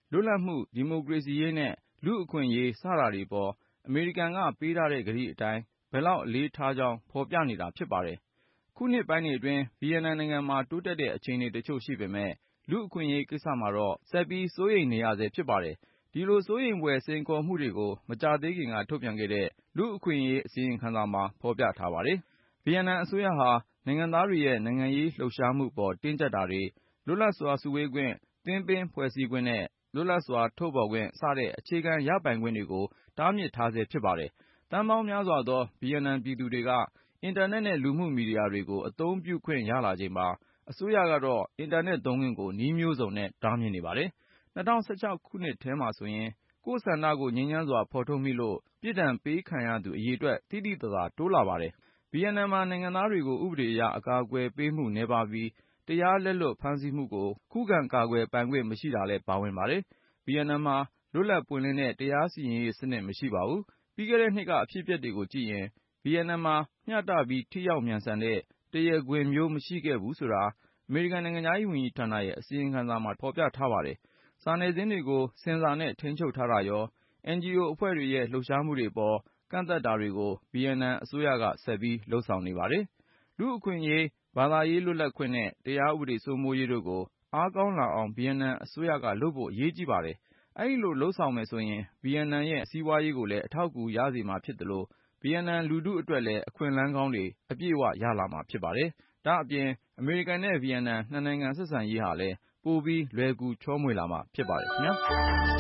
လွတ်လပ်မှုဒီမိုကရေစီရေးနဲ့လူ့အခွင့်အရေးစတာတွေပေါ်အမေရိကန်ကပေးထားတဲ့ကတိအတိုင်းဘယ်လောက်အလေးထားကြောင်းဖော်ပြနေတာဖြစ်ပါတယ်။ခုနှစ်ပိုင်းတွေအတွင်းဗီယက်နမ်နိုင်ငံမှာတိုးတက်တဲ့အခြေအနေတချို့ရှိပေမဲ့လူ့အခွင့်အရေးကိစ္စမှာတော့ဆက်ပြီးစိုးရိမ်နေရဆဲဖြစ်ပါတယ်။ဒီလိုစိုးရိမ်ဖွယ်စိန်ခေါ်မှုတွေကိုမကြာသေးခင်ကထုတ်ပြန်ခဲ့တဲ့လူ့အခွင့်အရေးအစီရင်ခံစာမှာဖော်ပြထားပါတယ်။ဗီယက်နမ်အစိုးရဟာနိုင်ငံသားတွေရဲ့နိုင်ငံရေးလှုပ်ရှားမှုပေါ်တင်းကျပ်တာတွေလွတ်လပ်စွာစုဝေးခွင့်သင်းပင်းဖွဲ့စည်းခွင့်နဲ့လွတ်လပ်စွာထုတ်ဖော်ခွင့်စတဲ့အခြေခံရပိုင်ခွင့်တွေကိုတားမြစ်ထားဆဲဖြစ်ပါတယ်။တန်ပေါင်းများစွာသောဗီယက်နမ်ပြည်သူတွေကအင်တာနက်နဲ့လူမှုမီဒီယာတွေကိုအသုံးပြုခွင့်ရလာချိန်မှာအစိုးရကတော့အင်တာနက်သုံးခွင့်ကိုနည်းမျိုးစုံနဲ့တားမြစ်နေပါတယ်။၂၀၁၆ခုနှစ်ထဲမှာဆိုရင်ကိုယ့်ဆန္ဒကိုငြိမ်းချမ်းစွာဖော်ထုတ်မိလို့ပြစ်ဒဏ်ပေးခံရသူအရေအတွက်သိသိသာသာတိုးလာပါတယ်။ဗီယက်နမ်မှာနိုင်ငံသားတွေကိုဥပဒေအရအကာအကွယ်ပေးမှုနည်းပါးပြီးတရားလက်လွတ်ဖမ်းဆီးမှုကိုခုခံကာကွယ်ပိုင်ခွင့်မရှိတာလည်းပါဝင်ပါတယ်။ဗီယက်နမ်မှာလွတ်လပ်ပွင့်လင်းတဲ့တရားစီရင်ရေးစနစ်မရှိပါဘူး။ပြီးခဲ့တဲ့နှစ်ကအဖြစ်အပျက်တွေကိုကြည့်ရင်ဗီယက်နမ်မှာမျှတပြီးထိရောက်မြန်ဆန်တဲ့တရားခွင်မျိုးမရှိခဲ့ဘူးဆိုတာအမေရိကန်နိုင်ငံသားရေးဝန်ကြီးဌာနရဲ့အစီရင်ခံစာမှာဖော်ပြထားပါတယ်။စာနယ်ဇင်းတွေကိုဆင်ဆာနဲ့ထိန်းချုပ်ထားတာရော အန်ဂျီအို အဖွဲ့တွေရဲ့လှုပ်ရှားမှုတွေပေါ်ကန့်သက်တာတွေကိုဗီယက်နမ်အစိုးရကဆက်ပြီးလုပ်ဆောင်နေပါတယ်။လူ့အခွင့်အရေးဘာသာရေးလွတ်လပ်ခွင့်နဲ့တရားဥပဒေစိုးမိုးရေးတို့ကိုအားကောင်းလာအောင်ဗီယက်နမ်အစိုးရကလုပ်ဖို့အရေးကြီးပါတယ်။အဲဒီလိုလုပ်ဆောင်မယ်ဆိုရင်ဗီယက်နမ်ရဲ့စီးပွားရေးကိုလည်းအထောက်အကူရစေမှာဖြစ်တယ်လို့ဗီယက်နမ်လူထုအတွက်လည်းအခွင့်အလမ်းကောင်းတွေအပြည့်အဝရလာမှာဖြစ်ပါတယ်။ဒါအပြင်အမေရိကန်နဲ့ဗီယက်နမ်နှစ်နိုင်ငံဆက်ဆံရေးဟာလည်းပိုပြီးလွယ်ကူချောမွေ့လာမှာဖြစ်ပါတယ်ခင်ဗျာ။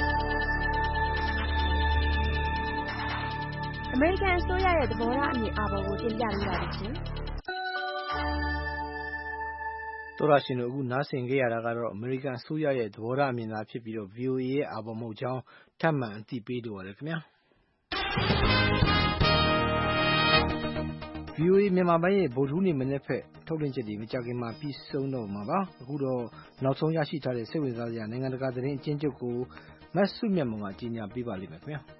အမေရိကန်အစိုးရရဲ့သဘောထားအမြင်အာဘော်ကိုတင်ပြပေးပါမယ်ရှင်။တော်ရရှင်တို့အခုနားဆင်ခဲ့ရတာကတော့အမေရိကန်အစိုးရရဲ့သဘောထားအမြင်သာဖြစ်ပြီးတော့ ဗီအိုအေ ရဲ့အာဘော်မဟုတ်ကြောင်းထပ်မံအသိပေးလိုပါတယ်ခင်ဗျာ။ဗီအိုအေမြန်မာပိုင်းရဲ့ဗုဒ္ဓဟူးနေ့မနေ့ဖက်ထုတ်လွှင့်ချက်တွေမကြခင်မှာပြီးဆုံးတော့မှာပါ။အခုတော့နောက်ဆုံးရရှိထားတဲ့စိတ်ဝင်စားစရာနိုင်ငံတကာသတင်းအကျဉ်းချုပ်ကိုမတ်စုမြတ်မွန်ကကြီးညာပေးပါလိမ့်မယ်ခင်ဗျာ။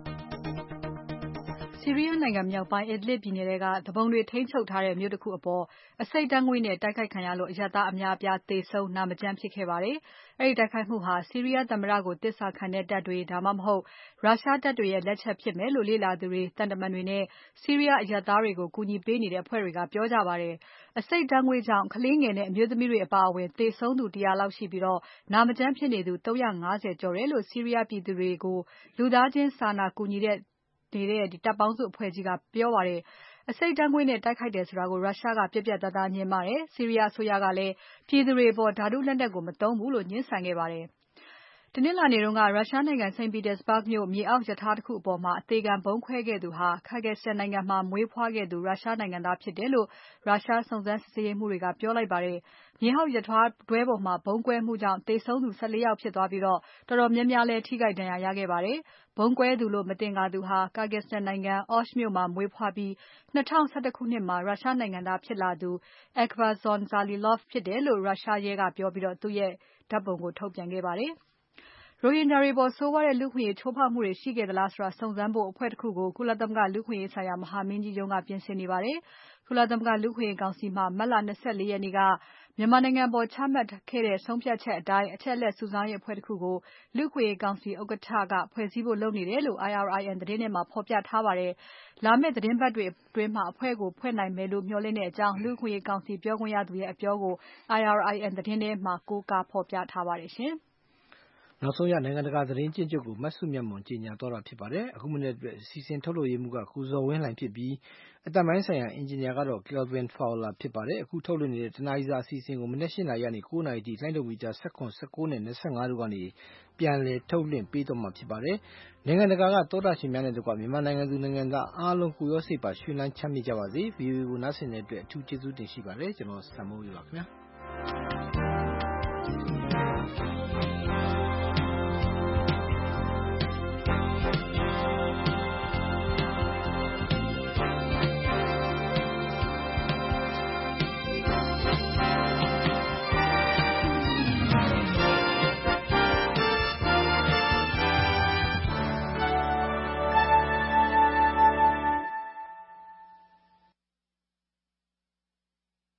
ဆီးရီးယားနိုင်ငံမြောက်ပိုင်း Idlib ပြည်နယ်ထဲကသူပုန်တွေထိန်းချုပ်ထားတဲ့မြို့တစ်ခုအပေါ်အဆိပ်ဓာတ်ငွေ့နဲ့တိုက်ခိုက်ခံရလို့အရပ်သားအများအပြားသေဆုံးနာမကျန်းဖြစ်ခဲ့ပါတယ်။အဲဒီတိုက်ခိုက်မှုဟာဆီးရီးယားသမ္မတကိုတစ္ဆာခံတဲ့တပ်တွေဒါမှမဟုတ်ရုရှားတပ်တွေရဲ့လက်ချက်ဖြစ်မယ်လို့လေ့လာသူတွေတန်တမန်တွေနဲ့ဆီးရီးယားအရပ်သားတွေကိုကူညီပေးနေတဲ့အဖွဲ့တွေကပြောကြပါတယ်။အဆိပ်ဓာတ်ငွေ့ကြောင့်ကလေးငယ်နဲ့အမျိုးသမီးတွေအပါအဝင်သေဆုံးသူတရာလောက်ရှိပြီးတော့နာမကျန်းဖြစ်နေသူသုံးရာငါးဆယ်ကျော်တယ်လို့ဆီးရီးယားပြည်သူတွေကိုလူသားချင်းစာနာကူညီတဲ့နေတဲ့တပ်ပေါင်းစုအဖွဲ့ကြီးကပြောပါတယ်။အဆိပ်ဓာတ်ငွေ့နဲ့တိုက်ခိုက်တယ်ဆိုတာကိုရုရှားကပြက်ပြက်သားသားညှင်းပါတယ်။ဆီးရီးယားအစိုးရကလည်းပြည်သူတွေအပေါ်ဓါတုလက်နက်ကိုမသုံးဘူးလို့ညှင်းဆန်ခဲ့ပါတယ်။တနင်္လာနေ့တုန်းကရုရှားနိုင်ငံ Saint Petersburg မြို့မြေအောက်ရထားတခုအပေါ်မှာအသေခံဗုံးခွဲခဲ့သူဟာ Kyrgyzstan နိုင်ငံမှာမွေးဖွားခဲ့သူရုရှားနိုင်ငံသားဖြစ်တယ်လို့ရုရှားစုံစမ်းစစ်ဆေးရေးမှူးတွေကပြောလိုက်ပါတယ်။မြေအောက်ရထားတွဲပေါ်မှာဗုံးကွဲမှုကြောင့်သေဆုံးသူ၁၄ယောက်ဖြစ်သွားပြီးတော့တော်တော်များများလည်းထိခိုက်ဒဏ်ရာရခဲ့ပါတယ်။ဗုံးကွဲသူလို့မသင်္ကာသူဟာ Kyrgyzstan နိုင်ငံ Osh မြို့မှာမွေးဖွားပြီး၂၀၁၁ခုနှစ်မှာရုရှားနိုင်ငံသားဖြစ်လာသူ Akbarzhon Zalilov ဖြစ်တယ်လို့ရုရှားရဲကပြောပြီးတော့သူ့ရဲ့ဓါတ်ပုံကိုထုတ်ပြန်ခဲ့ပါတယ်။ရိုဟင်ဂျာတွေပေါ်ဆိုးဝါးတဲ့လူ့အခွင့်အရေးချိုးဖောက်မှုတွေရှိခဲ့သလားဆိုတာစုံစမ်းဖို့အဖွဲ့တစ်ခုကိုကုလသမဂ္ဂလူ့အခွင့်အရေးဆိုင်ရာမဟာမင်းကြီးရုံးကပြင်ဆင်နေပါတယ်။ကုလသမဂ္ဂလူ့အခွင့်အရေးကောင်စီမှာမတ်လ၂၄ရက်နေ့ကမြန်မာနိုင်ငံပေါ်ချမှတ်ခဲ့တဲ့ဆုံးဖြတ်ချက်အတိုင်းအချက်အလက်စုဆောင်းရေးအဖွဲ့တစ်ခုကိုလူ့အခွင့်အရေးကောင်စီဥက္ကဋ္ဌကဖွဲ့စည်းဖို့လုပ်နေတယ်လို့ I R I N သတင်းထဲမှာဖော်ပြထားပါတယ်။လာမယ့်သတင်းပတ်တွေအတွင်းမှာအဖွဲ့ကိုဖွဲ့နိုင်မယ်လို့မျှော်လင့်တဲ့အကြောင်းလူ့အခွင့်အရေးကောင်စီပြောခွင့်ရသူရဲ့အပြောကို I R I N သတင်းထဲမှာကိုးကားဖော်ပြထားပါတယ်ရှင်။နောက်ဆုံးရနိုင်ငံတကာသတင်းကျဉ်းချုပ်ကိုမတ်စုမြတ်မွန်ကြီးညာတော့တာဖြစ်ပါတယ်။အခုမနေ့အတွက်စီစဉ်ထုတ်လို့ရမှုကကိုဇော်ဝင်းလှိုင်ဖြစ်ပြီးအတပိုင်းဆိုင်ရာအင်ဂျင်နီယာကတော့ Kelvin Fowler ဖြစ်ပါတယ်။အခုထုတ်လွှင့်နေတဲ့တနအီစာအစီအစဉ်ကိုမနေ့၈နာရီကနေ၉နာရီထိလိုင်းဒုံမီတာ၁၇ ၁၉နဲ့၂၅တို့ကနေပြန်လည်ထုတ်လွှင့်ပေးတော့မှာဖြစ်ပါတယ်။နိုင်ငံတကာကသောတာရှင်များနဲ့တကွမြန်မာနိုင်ငံသူနိုင်ငံသားအားလုံးကိုရောစိတ်ပါရွှင်လန်းချမ်းမြေ့ကြပါစေ။ V O A ကိုနားဆင်တဲ့အတွက်အထူးကျေးဇူးတင်ရှိပါတယ်။ကျွန်တော်စံမိုးရပါခင်ဗျာ။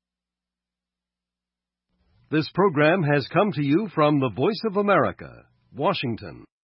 This program has come to you from the Voice of America, Washington